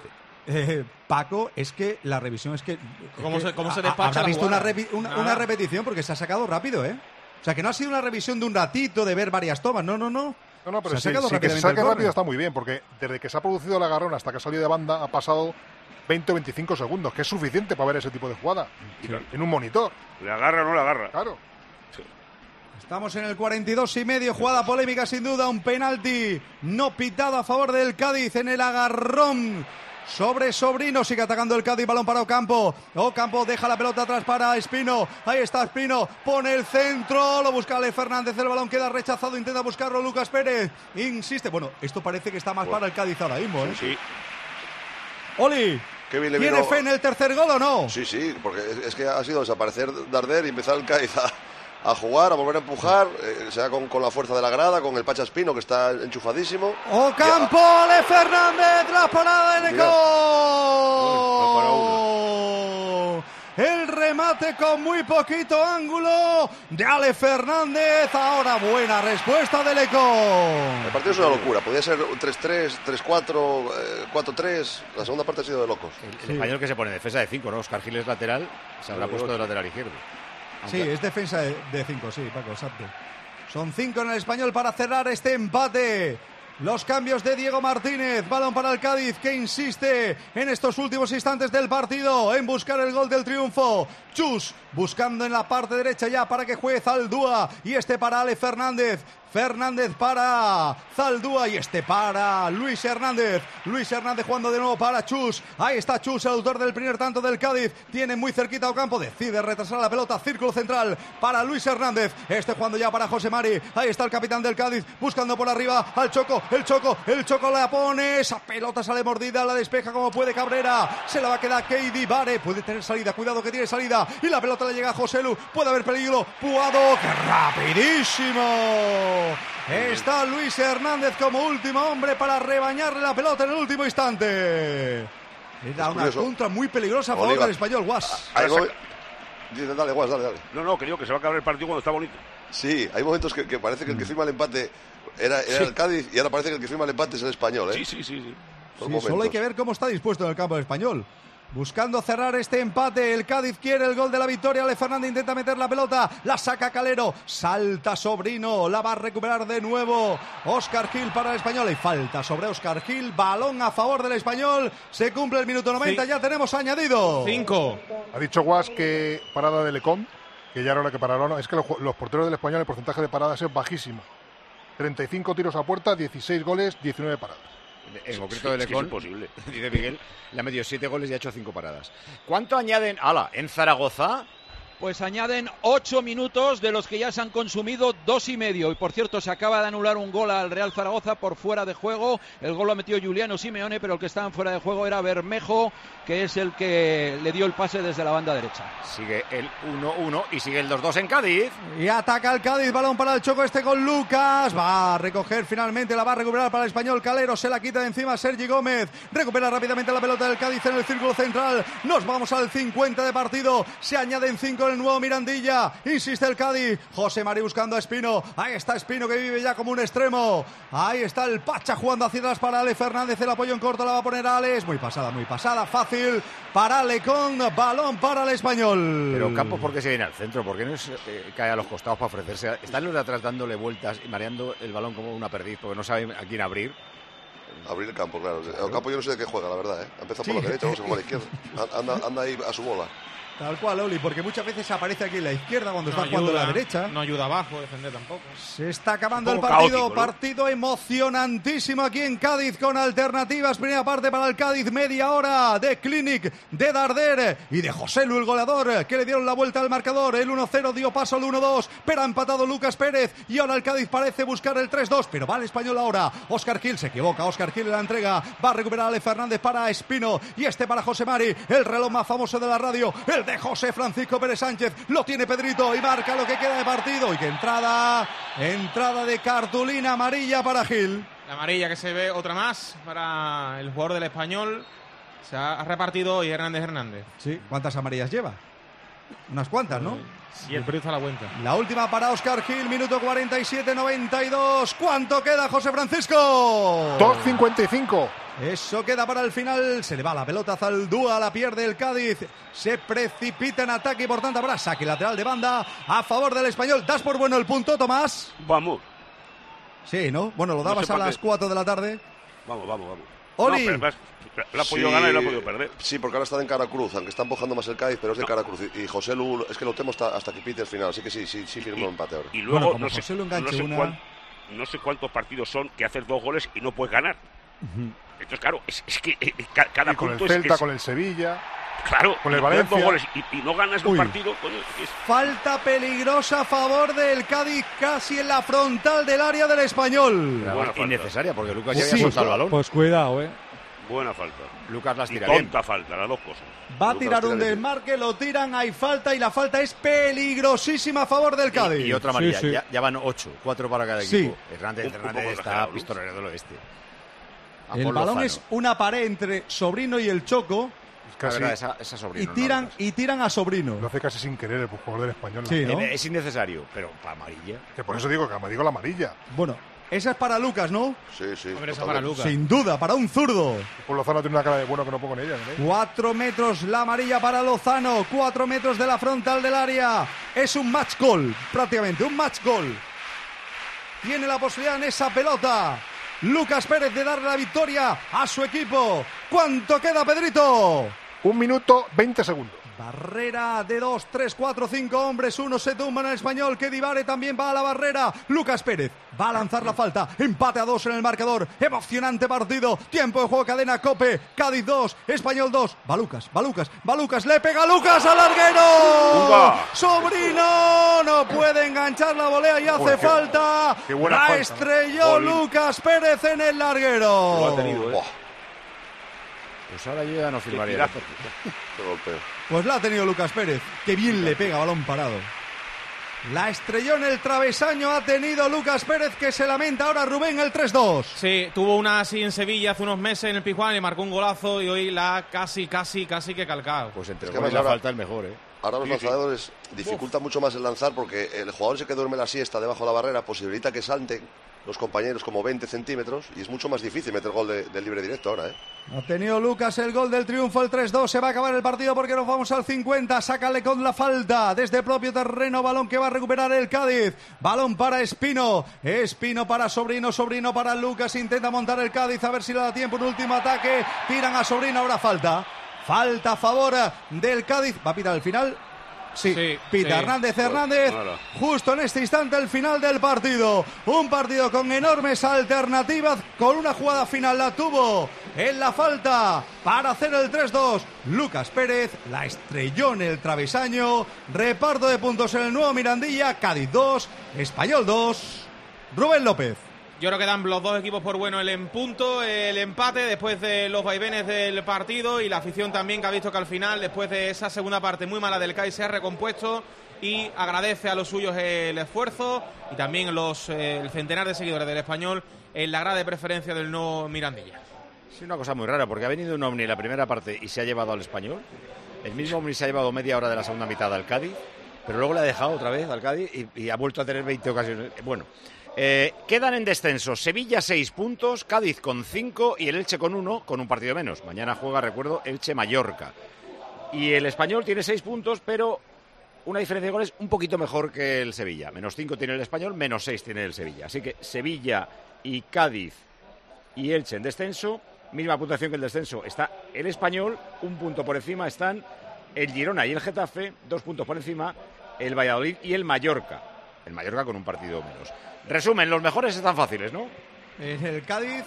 Paco, es que la revisión es que... ¿Cómo se despacha? Habrá visto una repetición porque se ha sacado rápido, ¿eh? O sea, que no ha sido una revisión de un ratito, de ver varias tomas. No, pero sí, que se saque rápido está muy bien, porque desde que se ha producido el agarrón hasta que ha salido de banda ha pasado 20 o 25 segundos, que es suficiente para ver ese tipo de jugada en un monitor. ¿Le agarra o no le agarra? Claro. Sí. Estamos en el 42 y medio, jugada polémica sin duda, un penalti no pitado a favor del Cádiz en el agarrón sobre Sobrino, sigue atacando el Cádiz, balón para Ocampo deja la pelota atrás para Espino, ahí está Espino, pone el centro, lo busca Ale Fernández, el balón queda rechazado, intenta buscarlo Lucas Pérez, insiste, bueno, esto parece que está más para el Cádiz ahora mismo, ¿eh? Sí. Oli, ¿tiene fe en el tercer gol o no? Sí, porque es que ha sido desaparecer Darder y empezar el Cádiz a jugar, a volver a empujar, sea con la fuerza de la grada, con el Pacha Espino que está enchufadísimo. Ocampo, Ale Fernández, la parada de gol. El remate con muy poquito ángulo de Ale Fernández. Ahora buena respuesta de Lecón. El partido es una locura. Podría ser un 3-3, 3-4, 4-3. La segunda parte ha sido de locos. El español que se pone defensa de 5, ¿no? Oscar Gil es lateral, se habrá puesto de lateral izquierdo. Sí, es defensa de 5, sí, Paco, exacto. Son 5 en el Español para cerrar este empate. Los cambios de Diego Martínez, balón para el Cádiz, que insiste en estos últimos instantes del partido en buscar el gol del triunfo. Chus buscando en la parte derecha ya para que juegue Zaldúa, y este para Ale Fernández. Fernández para Zaldúa y este para Luis Hernández. Luis Hernández jugando de nuevo para Chus. Ahí está Chus, el autor del primer tanto del Cádiz. Tiene muy cerquita Ocampo, decide retrasar la pelota. Círculo central para Luis Hernández. Este jugando ya para José Mari. Ahí está el capitán del Cádiz buscando por arriba al Choco. El Choco la pone. Esa pelota sale mordida, la despeja como puede Cabrera. Se la va a quedar Keidi Vare. Puede tener salida, cuidado que tiene salida. Y la pelota le llega a Joselu. Puede haber peligro. Puado, que rapidísimo. Está Luis Hernández como último hombre para rebañarle la pelota en el último instante. Era una contra muy peligrosa a favor del Español, Guas. Dale, Guas, dale. No, que digo que se va a acabar el partido cuando está bonito. Sí, hay momentos que parece que el que firma el empate era el Cádiz, y ahora parece que el que firma el empate es el Español, ¿eh? Sí. Sí, solo hay que ver cómo está dispuesto en el campo del Español. Buscando cerrar este empate, el Cádiz quiere el gol de la victoria. Ale Fernández intenta meter la pelota, la saca Calero, salta Sobrino, la va a recuperar de nuevo Óscar Gil para el Español. Y falta sobre Óscar Gil, balón a favor del Español. Se cumple el minuto 90, ya tenemos añadido 5. Ha dicho Guas que parada de Lecón, que ya era hora que pararon. Es que los porteros del Español, el porcentaje de paradas es bajísimo. 35 tiros a puerta, 16 goles, 19 paradas. En concreto de Lecón, es imposible. Dice Miguel, le ha metido 7 goles y ha hecho 5 paradas. ¿Cuánto añaden? En Zaragoza. Pues añaden 8 minutos, de los que ya se han consumido 2,5. Y por cierto, se acaba de anular un gol al Real Zaragoza por fuera de juego. El gol lo ha metido Giuliano Simeone, pero el que estaba en fuera de juego era Bermejo, que es el que le dio el pase desde la banda derecha. Sigue el 1-1 y sigue el 2-2 en Cádiz. Y ataca el Cádiz, balón para el Choco, este con Lucas. Va a recoger finalmente, la va a recuperar para el Español. Calero se la quita de encima Sergi Gómez. Recupera rápidamente la pelota del Cádiz en el círculo central. Nos vamos al 50 de partido. Se añaden 5 en el nuevo Mirandilla. Insiste el Cádiz. José Mari buscando a Espino. Ahí está Espino, que vive ya como un extremo. Ahí está el Pacha jugando hacia atrás para Ale Fernández. El apoyo en corto la va a poner Alex. Muy pasada. Fácil para Lecón. Balón para el Español. Pero Campos, ¿por qué se viene al centro? ¿Por qué no cae a los costados para ofrecerse? Están los de atrás dándole vueltas y mareando el balón como una perdiz, porque no saben a quién abrir. Abrir el campo, claro. El campo yo no sé de qué juega, la verdad, ¿eh? Ha empezado por la derecha, vamos a por la izquierda. Anda ahí a su bola. Tal cual, Oli, porque muchas veces aparece aquí en la izquierda cuando está jugando en la derecha. No ayuda abajo a defender tampoco. Se está acabando el partido, caótico, ¿no? Partido emocionantísimo aquí en Cádiz, con alternativas. Primera parte para el Cádiz, media hora de Clinic, de Darder y de Joselu, el goleador, que le dieron la vuelta al marcador. El 1-0 dio paso al 1-2, pero ha empatado Lucas Pérez y ahora el Cádiz parece buscar el 3-2, pero va el Español ahora. Óscar Gil se equivoca, Óscar Gil en la entrega, va a recuperar a Ale Fernández para Espino y este para José Mari, el reloj más famoso de la radio, el de José Francisco Pérez Sánchez. Lo tiene Pedrito y marca lo que queda de partido. Y que entrada de cartulina amarilla para Gil. La amarilla que se ve, otra más para el jugador del Español. Se ha repartido hoy Hernández. Sí, ¿cuántas amarillas lleva? Unas cuantas, ¿no? Sí, el periodista la cuenta. La última para Óscar Gil, minuto 47-92. ¿Cuánto queda, José Francisco? 2:55. Eso queda para el final. Se le va la pelota a Zaldúa, la pierde el Cádiz. Se precipita en ataque y por tanto habrá saque lateral de banda a favor del Español. ¿Das por bueno el punto, Tomás? Vamos. Sí, ¿no? Bueno, lo dabas a las 4 de la tarde. Vamos. Oli. No, la ha podido ganar y la ha podido perder. Sí, porque ahora está en cara cruz, aunque está empujando más el Cádiz, pero es de cara cruz. Y José Lu, es que lo temo hasta que pite el final, así que sí firmó empate ahora. Y luego, bueno, no sé cuántos partidos son que haces 2 goles y no puedes ganar. Entonces, claro, es que cada con punto el Celta, es con el Sevilla, claro, con el Valencia. 2 goles y no ganas un partido. Coño, Falta peligrosa a favor del Cádiz, casi en la frontal del área del Español. Innecesaria, porque Lucas ya había soltado el balón. Pues cuidado, Buena falta. Lucas las tira y tonta falta, las dos cosas. Va a tirar un desmarque, lo tiran, hay falta y la falta es peligrosísima a favor del Cádiz. Y otra amarilla, sí. Ya van 8, 4 para cada sí. equipo. Hernández está pistolero del oeste. El balón es una pared entre Sobrino y el Choco. Casi, la verdad, esa Sobrino. Y tiran a Sobrino. Lo hace casi sin querer el jugador del Español. Sí, ¿no? Es innecesario, pero para amarilla. Que por eso digo que me digo la amarilla. Bueno, esa es para Lucas, ¿no? Sí. Hombre, esa para Lucas. Sin duda, para un zurdo. Pues Lozano tiene una cara de bueno que no pongo en ella. ¿no? 4 metros la amarilla para Lozano. 4 metros de la frontal del área. Es un match goal, prácticamente, un match goal. Tiene la posibilidad en esa pelota Lucas Pérez de darle la victoria a su equipo. ¿Cuánto queda, Pedrito? 1 minuto 20 segundos. Barrera de 2, 3, 4, 5 hombres. Uno se tumba en el Español. Que Divare también va a la barrera. Lucas Pérez va a lanzar la falta. Empate a 2 en el marcador. Emocionante partido. Tiempo de juego, cadena COPE. Cádiz 2, Español 2. Va Lucas. Le pega Lucas al larguero. Sobrino no puede enganchar la volea y hace falta. Qué buena la falta, estrelló Lucas Pérez en el larguero. Lo ha tenido, Pues ahora yo ya no firmaría. Pues la ha tenido Lucas Pérez. Qué bien le pega, balón parado. La estrelló en el travesaño, ha tenido Lucas Pérez, que se lamenta ahora Rubén el 3-2. Sí, tuvo una así en Sevilla hace unos meses en el Pizjuán y marcó un golazo y hoy la casi que calcado. Pues entre goles la falta el mejor, Ahora los lanzadores dificulta mucho más el lanzar porque el jugador ese que duerme la siesta debajo de la barrera posibilita que salten los compañeros como 20 centímetros y es mucho más difícil meter gol de libre directo ahora, Ha tenido Lucas el gol del triunfo, el 3-2. Se va a acabar el partido porque nos vamos al 50. Sácale con la falta desde propio terreno. Balón que va a recuperar el Cádiz. Balón para Espino. Espino para Sobrino. Sobrino para Lucas. Intenta montar el Cádiz a ver si le da tiempo. Un último ataque. Tiran a Sobrino. Ahora falta. Falta a favor del Cádiz. ¿Va a pitar al final? Sí, pita Hernández, justo en este instante el final del partido. Un partido con enormes alternativas, con una jugada final la tuvo en la falta para hacer el 3-2. Lucas Pérez la estrelló en el travesaño. Reparto de puntos en el nuevo Mirandilla. Cádiz 2, Español 2. Rubén López. Yo creo que dan los dos equipos por bueno el empate después de los vaivenes del partido y la afición también que ha visto que al final, después de esa segunda parte muy mala del Cádiz, se ha recompuesto y agradece a los suyos el esfuerzo y también el centenar de seguidores del Español en la grada de preferencia del nuevo Mirandilla. Sí, una cosa muy rara, porque ha venido un Omni en la primera parte y se ha llevado al Español. El mismo Omni se ha llevado media hora de la segunda mitad al Cádiz, pero luego le ha dejado otra vez al Cádiz y ha vuelto a tener 20 ocasiones. Bueno. Quedan en descenso Sevilla 6 puntos, Cádiz con 5 y el Elche con 1, con un partido menos. Mañana juega, recuerdo, Elche-Mallorca. Y el Español tiene 6 puntos, pero una diferencia de goles un poquito mejor que el Sevilla. -5 tiene el Español, -6 tiene el Sevilla. Así que Sevilla y Cádiz y Elche en descenso, misma puntuación que el descenso. Está el Español, 1 punto por encima están el Girona y el Getafe, 2 puntos por encima el Valladolid y el Mallorca. El Mallorca con un partido menos. Resumen, los mejores están fáciles, ¿no? En el Cádiz,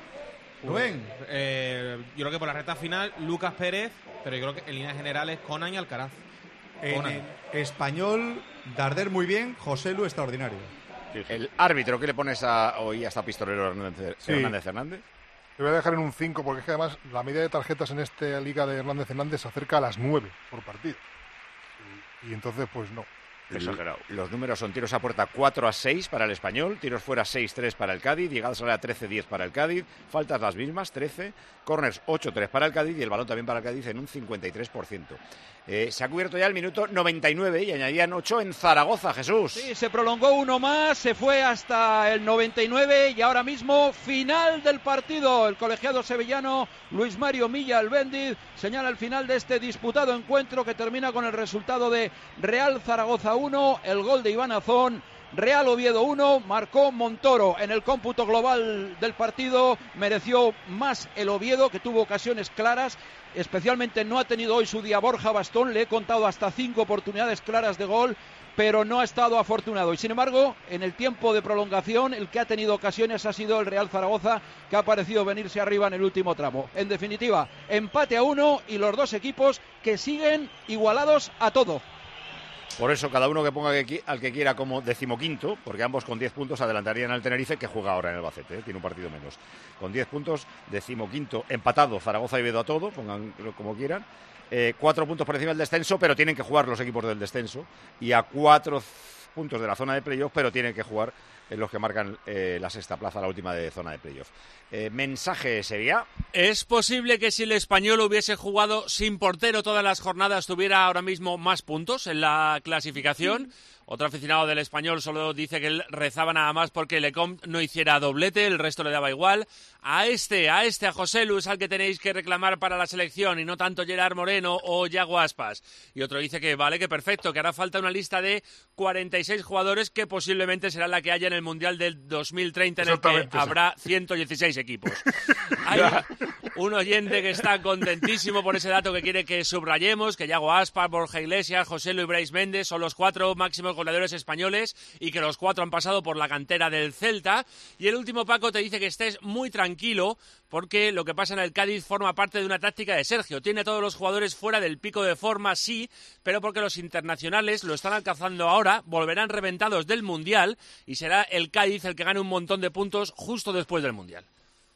Rubén. Yo creo que por la recta final, Lucas Pérez, pero yo creo que en líneas generales, Conan y Alcaraz. En el Español, Darder muy bien, José Lu extraordinario. El árbitro, ¿qué le pones hoy a esta pistolero Hernández Hernández? Le voy a dejar en un 5 porque es que además la media de tarjetas en esta liga de Hernández Hernández se acerca a las 9 por partido. Y entonces, pues no. Exagerado. Los números son tiros a puerta 4-6 para el Español, tiros fuera 6-3 para el Cádiz, llegadas a la 13-10 para el Cádiz, faltas las mismas, 13, corners 8-3 para el Cádiz y el balón también para el Cádiz en un 53%. Se ha cubierto ya el minuto 99 y añadían 8 en Zaragoza, Jesús. Sí, se prolongó uno más, se fue hasta el 99 y ahora mismo final del partido. El colegiado sevillano Luis Mario Milla Albéndiz señala el final de este disputado encuentro que termina con el resultado de Real Zaragoza 1, el gol de Iván Azón. Real Oviedo 1, marcó Montoro. En el cómputo global del partido mereció más el Oviedo, que tuvo ocasiones claras. Especialmente no ha tenido hoy su día Borja Bastón, le he contado hasta 5 oportunidades claras de gol, pero no ha estado afortunado. Y sin embargo, en el tiempo de prolongación, el que ha tenido ocasiones ha sido el Real Zaragoza, que ha parecido venirse arriba en el último tramo. En definitiva, empate a 1 y los dos equipos que siguen igualados a todo. Por eso cada uno que ponga al que quiera como 15º, porque ambos con 10 puntos adelantarían al Tenerife, que juega ahora en el Albacete, tiene un partido menos. Con 10 puntos, 15º empatado, Zaragoza y Oviedo a todo, pónganlo como quieran. 4 puntos por encima del descenso, pero tienen que jugar los equipos del descenso. Y a 4 puntos de la zona de playoff, pero tiene que jugar en los que marcan la sexta plaza, la última de zona de playoff. Mensaje, Sevilla. ¿Es posible que si el Español hubiese jugado sin portero todas las jornadas tuviera ahora mismo más puntos en la clasificación? Otro aficionado del Español solo dice que él rezaba nada más porque Lecomte no hiciera doblete, el resto le daba igual. A José Lu es al que tenéis que reclamar para la selección y no tanto Gerard Moreno o Yago Aspas. Y otro dice que vale, que perfecto, que hará falta una lista de 46 jugadores que posiblemente será la que haya en el Mundial del 2030 en el que habrá 116 equipos. Hay un oyente que está contentísimo por ese dato que quiere que subrayemos, que Yago Aspas, Borja Iglesias, José Lu y Brais Méndez son los 4 máximos goleadores españoles y que los 4 han pasado por la cantera del Celta. Y el último, Paco, te dice que estés muy tranquilo porque lo que pasa en el Cádiz forma parte de una táctica de Sergio. Tiene a todos los jugadores fuera del pico de forma, sí, pero porque los internacionales lo están alcanzando ahora, volverán reventados del Mundial y será el Cádiz el que gane un montón de puntos justo después del Mundial.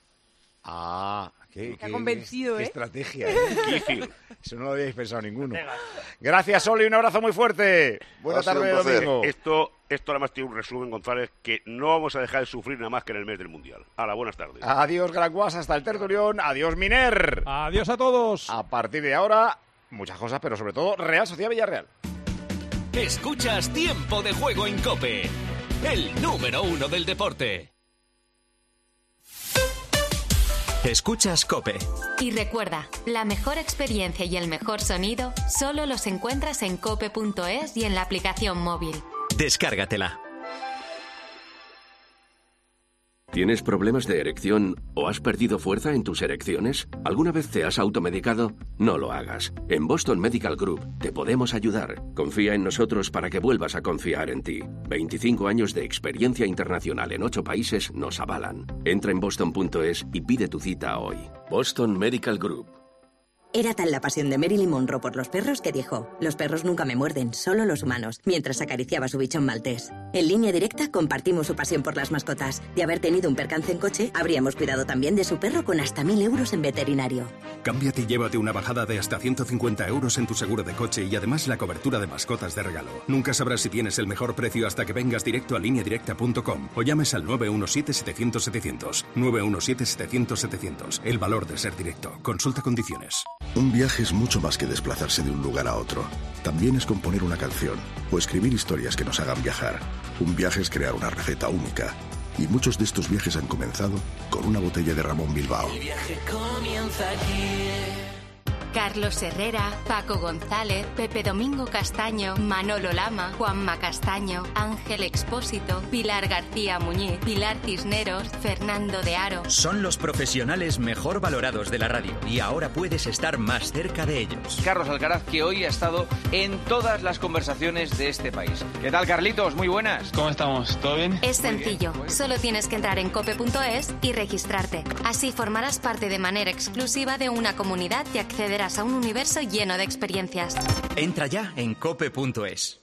Está convencido, qué estrategia, difícil. Eso no lo habíais pensado ninguno. Gracias, Oli, un abrazo muy fuerte. Buena tarde de domingo. Esto además tiene un resumen, González, que no vamos a dejar de sufrir nada más que en el mes del Mundial. Hala, buenas tardes. Adiós, Granguas, hasta el tertulión. Adiós, Miner. Adiós a todos. A partir de ahora, muchas cosas, pero sobre todo Real Sociedad Villarreal. Escuchas Tiempo de Juego en COPE, el número 1 del deporte. Escuchas COPE. Y recuerda, la mejor experiencia y el mejor sonido solo los encuentras en cope.es y en la aplicación móvil. Descárgatela. ¿Tienes problemas de erección o has perdido fuerza en tus erecciones? ¿Alguna vez te has automedicado? No lo hagas. En Boston Medical Group te podemos ayudar. Confía en nosotros para que vuelvas a confiar en ti. 25 años de experiencia internacional en 8 países nos avalan. Entra en boston.es y pide tu cita hoy. Boston Medical Group. Era tal la pasión de Marilyn Monroe por los perros que dijo: los perros nunca me muerden, solo los humanos, mientras acariciaba su bichón maltés. En Línea Directa compartimos su pasión por las mascotas. De haber tenido un percance en coche, habríamos cuidado también de su perro con hasta 1.000 euros en veterinario. Cámbiate y llévate una bajada de hasta 150 euros en tu seguro de coche y además la cobertura de mascotas de regalo. Nunca sabrás si tienes el mejor precio hasta que vengas directo a lineadirecta.com o llames al 917-700-700. 917-700-700. El valor de ser directo. Consulta condiciones. Un viaje es mucho más que desplazarse de un lugar a otro. También es componer una canción o escribir historias que nos hagan viajar. Un viaje es crear una receta única. Y muchos de estos viajes han comenzado con una botella de Ramón Bilbao. El viaje comienza aquí. Carlos Herrera, Paco González, Pepe Domingo Castaño, Manolo Lama, Juanma Castaño, Ángel Expósito, Pilar García Muñiz, Pilar Cisneros, Fernando de Aro. Son los profesionales mejor valorados de la radio y ahora puedes estar más cerca de ellos. Carlos Alcaraz, que hoy ha estado en todas las conversaciones de este país. ¿Qué tal, Carlitos? Muy buenas. ¿Cómo estamos? ¿Todo bien? Es sencillo. Solo tienes que entrar en cope.es y registrarte. Así formarás parte de manera exclusiva de una comunidad y accederás a un universo lleno de experiencias. Entra ya en cope.es.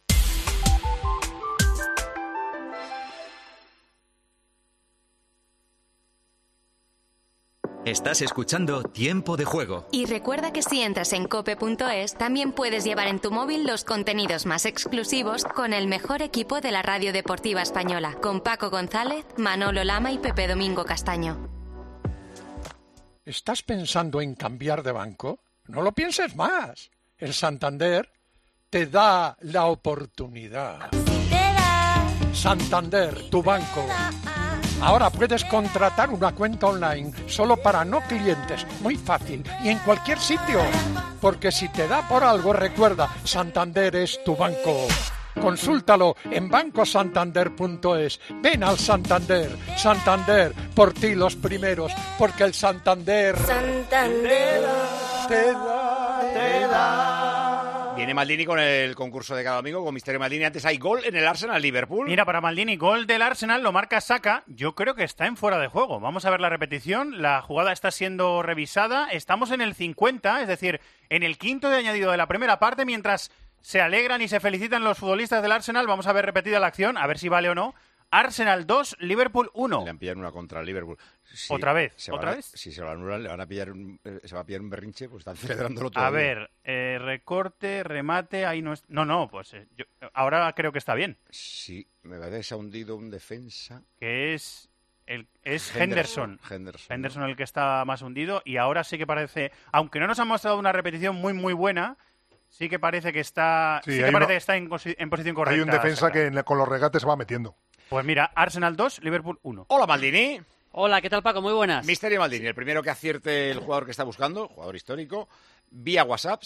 Estás escuchando Tiempo de Juego. Y recuerda que si entras en cope.es, también puedes llevar en tu móvil los contenidos más exclusivos con el mejor equipo de la radio deportiva española, con Paco González, Manolo Lama y Pepe Domingo Castaño. ¿Estás pensando en cambiar de banco? No lo pienses más. El Santander te da la oportunidad. Santander, tu banco. Ahora puedes contratar una cuenta online solo para no clientes. Muy fácil y en cualquier sitio. Porque si te da por algo, recuerda, Santander es tu banco. Consúltalo en bancosantander.es. Ven al Santander. Santander, por ti los primeros, porque el Santander te da. Viene Maldini con el concurso de cada domingo, con Misterio Maldini. Antes hay gol en el Arsenal-Liverpool. Mira, para Maldini, gol del Arsenal, lo marca Saka. Yo creo que está en fuera de juego. Vamos a ver la repetición. La jugada está siendo revisada. Estamos en el 50, es decir, en el quinto de añadido de la primera parte, mientras se alegran y se felicitan los futbolistas del Arsenal. Vamos a ver repetida la acción, a ver si vale o no. Arsenal 2, Liverpool 1. Le han pillado una contra el Liverpool. Sí, ¿Otra vez? ¿Otra vez? Si se lo anulan, le van a pillar se va a pillar un berrinche, pues están celebrándolo todo. A ver, recorte, remate, ahí no es... No, pues ahora creo que está bien. Sí, me parece que se ha hundido un defensa. Que es Henderson. Henderson el que está más hundido y ahora sí que parece, aunque no nos han mostrado una repetición muy buena, sí que parece que está, que está en posición correcta. Hay un defensa que con los regates se va metiendo. Pues mira, Arsenal 2, Liverpool 1. Hola, Maldini. Hola, ¿qué tal, Paco? Muy buenas. Misterio Maldini, el primero que acierte el jugador que está buscando, jugador histórico, vía WhatsApp,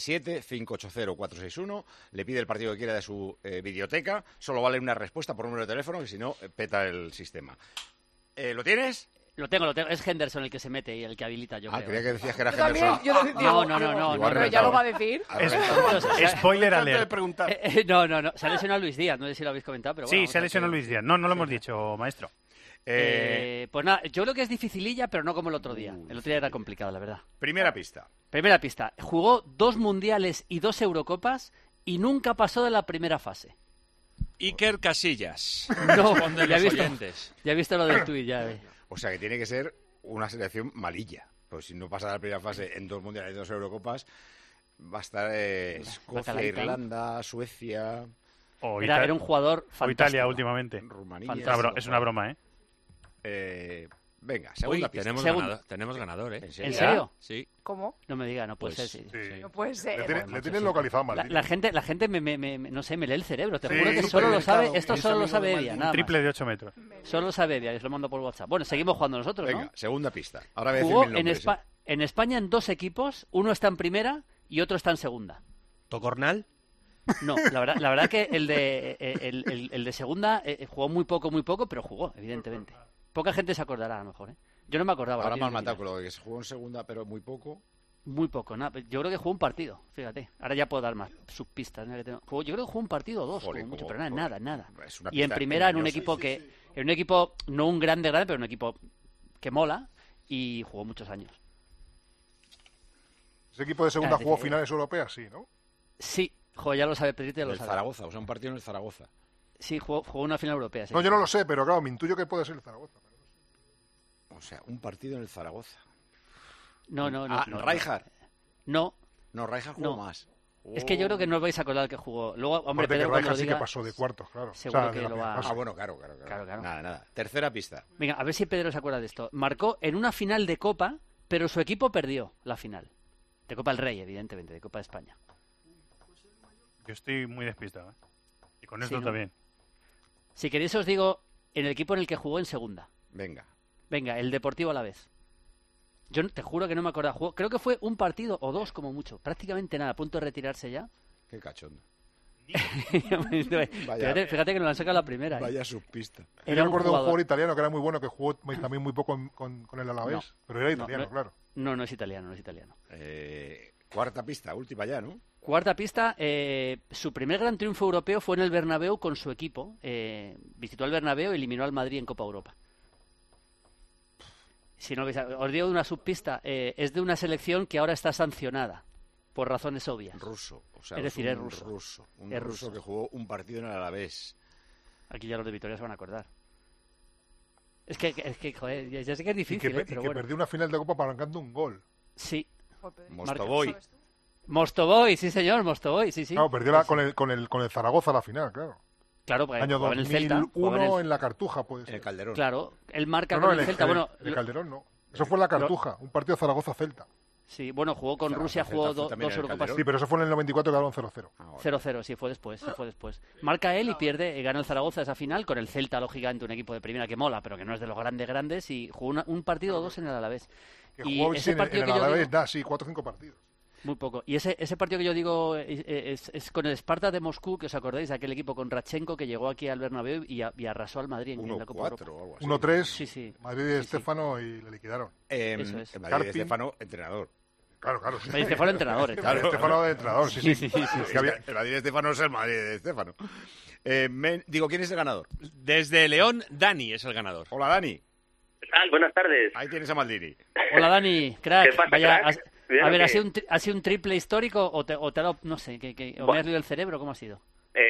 677-580-461, le pide el partido que quiera de su videoteca, solo vale una respuesta por número de teléfono, que si no, peta el sistema. ¿Lo tienes? Lo tengo. Es Henderson el que se mete y el que habilita, yo creo. Creía que decías que era Henderson. No, ya lo va a decir. Spoiler alert. No. Se ha lesionado Luis Díaz, no sé si lo habéis comentado, pero bueno. Sí, se ha lesionado Luis Díaz. No lo hemos dicho, maestro. Pues nada, yo creo que es dificililla, pero no como el otro día. El otro día era complicado, la verdad. Primera pista. Jugó 2 mundiales y 2 Eurocopas y nunca pasó de la primera fase. Iker Casillas. No, ya he visto lo del tuit, ya. O sea que tiene que ser una selección malilla. Pues si no pasa de la primera fase en 2 mundiales y 2 Eurocopas, va a estar Escocia, Irlanda, Suecia... Era un jugador fantástico. O Italia últimamente. Rumanía. Es una broma, Venga, segunda pista. Tenemos ganador, ¿eh? ¿En serio? Sí. ¿Cómo? No me diga, no puede ser. Sí. No puede ser. Le tienen localizado mal. La gente me lee el cerebro. Te juro que solo lo sabe. Esto solo lo sabe Evia, nada más. Triple de 8 metros. Solo lo sabe Evia, que os lo mando por WhatsApp. Bueno, seguimos jugando nosotros, ¿no? Venga, segunda pista. Ahora voy a Jugó decir mil nombres, en España en 2 equipos. Uno está en primera y otro está en segunda. ¿Tocornal? No, la verdad que el de segunda jugó muy poco, pero jugó, evidentemente. Poca gente se acordará, a lo mejor, ¿eh? Yo no me acordaba. Ahora me han matado con lo que se jugó en segunda, pero muy poco. Muy poco, nada. Yo creo que jugó un partido, fíjate. Ahora ya puedo dar más subpistas. Yo creo que jugó un partido o 2, como mucho, pero nada. Y en primera, en un equipo en un equipo, no un grande, pero un equipo que mola, y jugó muchos años. Ese equipo de segunda jugó finales europeas, sí, ¿no? Sí. Ya lo sabe Pedrito, ya lo sabe. El Zaragoza, o sea, un partido en el Zaragoza. Sí, jugó una final europea. Sí. No, yo no lo sé, pero claro, me intuyo que puede ser el Zaragoza. O sea, un partido en el Zaragoza. No. ¿Rijkaard? No. No, Rijkaard jugó más. Es que yo creo que no os vais a acordar que jugó. Luego, hombre, Pedro, cuando Rijkaard lo diga, sí que pasó de cuartos, claro. Seguro que lo va a... bueno, claro. Nada. Tercera pista. Venga, a ver si Pedro se acuerda de esto. Marcó en una final de Copa, pero su equipo perdió la final. De Copa del Rey, evidentemente, de Copa de España. Yo estoy muy despistado, ¿eh? Y con esto también. Si queréis os digo en el equipo en el que jugó en segunda. Venga, el Deportivo Alavés. Yo te juro que no me acordaba. Creo que fue un partido o 2 como mucho. Prácticamente nada, a punto de retirarse ya. Qué cachondo. Fíjate que nos la han sacado la primera. Vaya subpista. Yo recuerdo un jugador italiano que era muy bueno, que jugó también muy poco con el Alavés. Pero era italiano, claro. No es italiano. Cuarta pista, última ya, ¿no? Cuarta pista, su primer gran triunfo europeo fue en el Bernabéu con su equipo. Visitó el Bernabéu y eliminó al Madrid en Copa Europa. Si no, os digo una subpista, es de una selección que ahora está sancionada por razones obvias. Ruso, o sea, es decir, es ruso. Un ruso que jugó un partido en el Alavés. Aquí ya los de Vitoria se van a acordar. Es que joder, ya sé que es difícil, pero bueno. Que perdió una final de Copa marcando un gol. Sí. Mostovoy, sí señor, Mostovoy, sí. Claro, perdió con el Zaragoza la final, claro. Claro, porque año 2001 en el Celta, en la Cartuja, pues. En el Calderón. Claro, él marca con el Celta. El Calderón no. Eso fue en la Cartuja, un partido Zaragoza-Celta. Sí, bueno, jugó con Rusia, jugó 2 Eurocopas. Sí, pero eso fue en el 94 y quedaron 0-0. 0-0, sí, fue después. Marca él y pierde, gana el Zaragoza esa final con el Celta, lógicamente, un equipo de primera que mola, pero que no es de los grandes, y jugó un partido o 2 en el Alavés. Que jugó ese partido en el Alavés, 4 o 5 partidos. Muy poco. Y ese partido que yo digo es con el Spartak de Moscú, que os acordáis, aquel equipo con Radchenko que llegó aquí al Bernabéu y arrasó al Madrid en la Copa Europa. 1-3, sí. Madrid de Estéfano y le liquidaron. Eso es. Madrid de Estéfano, entrenador. Claro. Sí. Madrid de Estéfano, entrenador. Claro, Estéfano de entrenador, sí. El Madrid de Estéfano es el Madrid de Estéfano. ¿Quién es el ganador? Desde León, Dani es el ganador. Hola, Dani. ¿Qué tal? Buenas tardes. Ahí tienes a Maldini. Hola, Dani, crack. ¿Qué pasa, Vaya, crack? A ver, ¿ha sido un triple histórico o te ha dado, no sé, o me has leído el cerebro? ¿Cómo ha sido?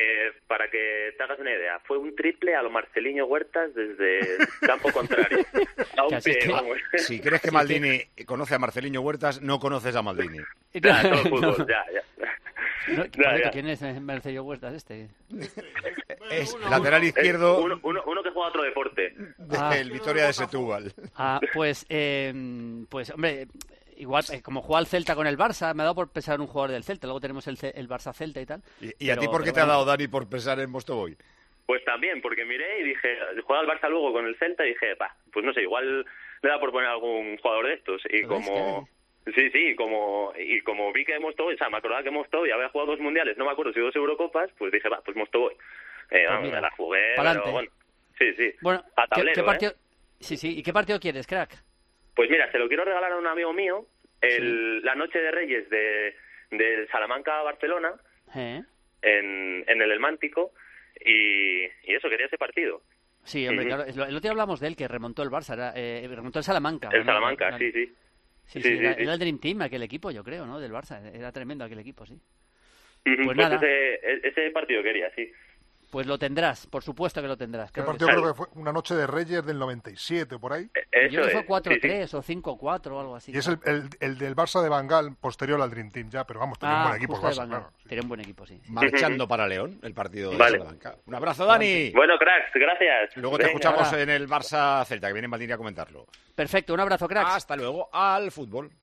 para que te hagas una idea, fue un triple a lo Marceliño Huertas desde el campo contrario. A un pie, vamos. Si crees que Maldini conoce a Marceliño Huertas, no conoces a Maldini. Ya, todo el fútbol, ya. ¿Quién es Marceliño Huertas este? Es lateral izquierdo. Uno que juega otro deporte. El Vitoria de Setúbal. Pues hombre, igual como juega el Celta con el Barça, me ha dado por pensar en un jugador del Celta. Luego tenemos el Barça-Celta y tal. ¿Y a ti por qué te ha dado, Dani, por pensar en Mostovoy? Pues también, porque miré y dije, juega el Barça luego con el Celta y dije, pues no sé, igual le da por poner algún jugador de estos. Y como... Sí, como vi que Mostovoy, o sea, me acordaba que Mostovoy había jugado 2 mundiales, no me acuerdo si 2 Eurocopas, pues dije, pues Mostovoy. Me la jugué, pero bueno. Sí. Bueno, a tablero, ¿qué partido? Sí, ¿y qué partido quieres, crack? Pues mira, se lo quiero regalar a un amigo mío, la noche de Reyes de Salamanca a Barcelona, en el Elmántico, y eso, quería ese partido. Sí, hombre, claro, el otro día hablamos de él, que remontó el Barça, remontó el Salamanca. El Salamanca, sí. Sí, era el Dream Team, aquel equipo, yo creo, ¿no? Del Barça. Era tremendo aquel equipo, sí. Pues nada. Ese partido quería, sí. Pues lo tendrás, por supuesto que lo tendrás. ¿Qué partido creo que fue? Una noche de Reyes del 97 o por ahí. Yo creo que fue 4-3 o 5-4 o algo así. Y es el del Barça de Van Gaal, posterior al Dream Team ya, pero vamos, tenía un buen equipo el Barça, claro. Tenía un buen equipo, sí. Marchando para León, el partido de Salamanca. Un abrazo, Dani. Bueno, cracks, gracias. Luego te escuchamos en el Barça-Celta, que viene Maldini a comentarlo. Perfecto, un abrazo, cracks. Hasta luego, al fútbol.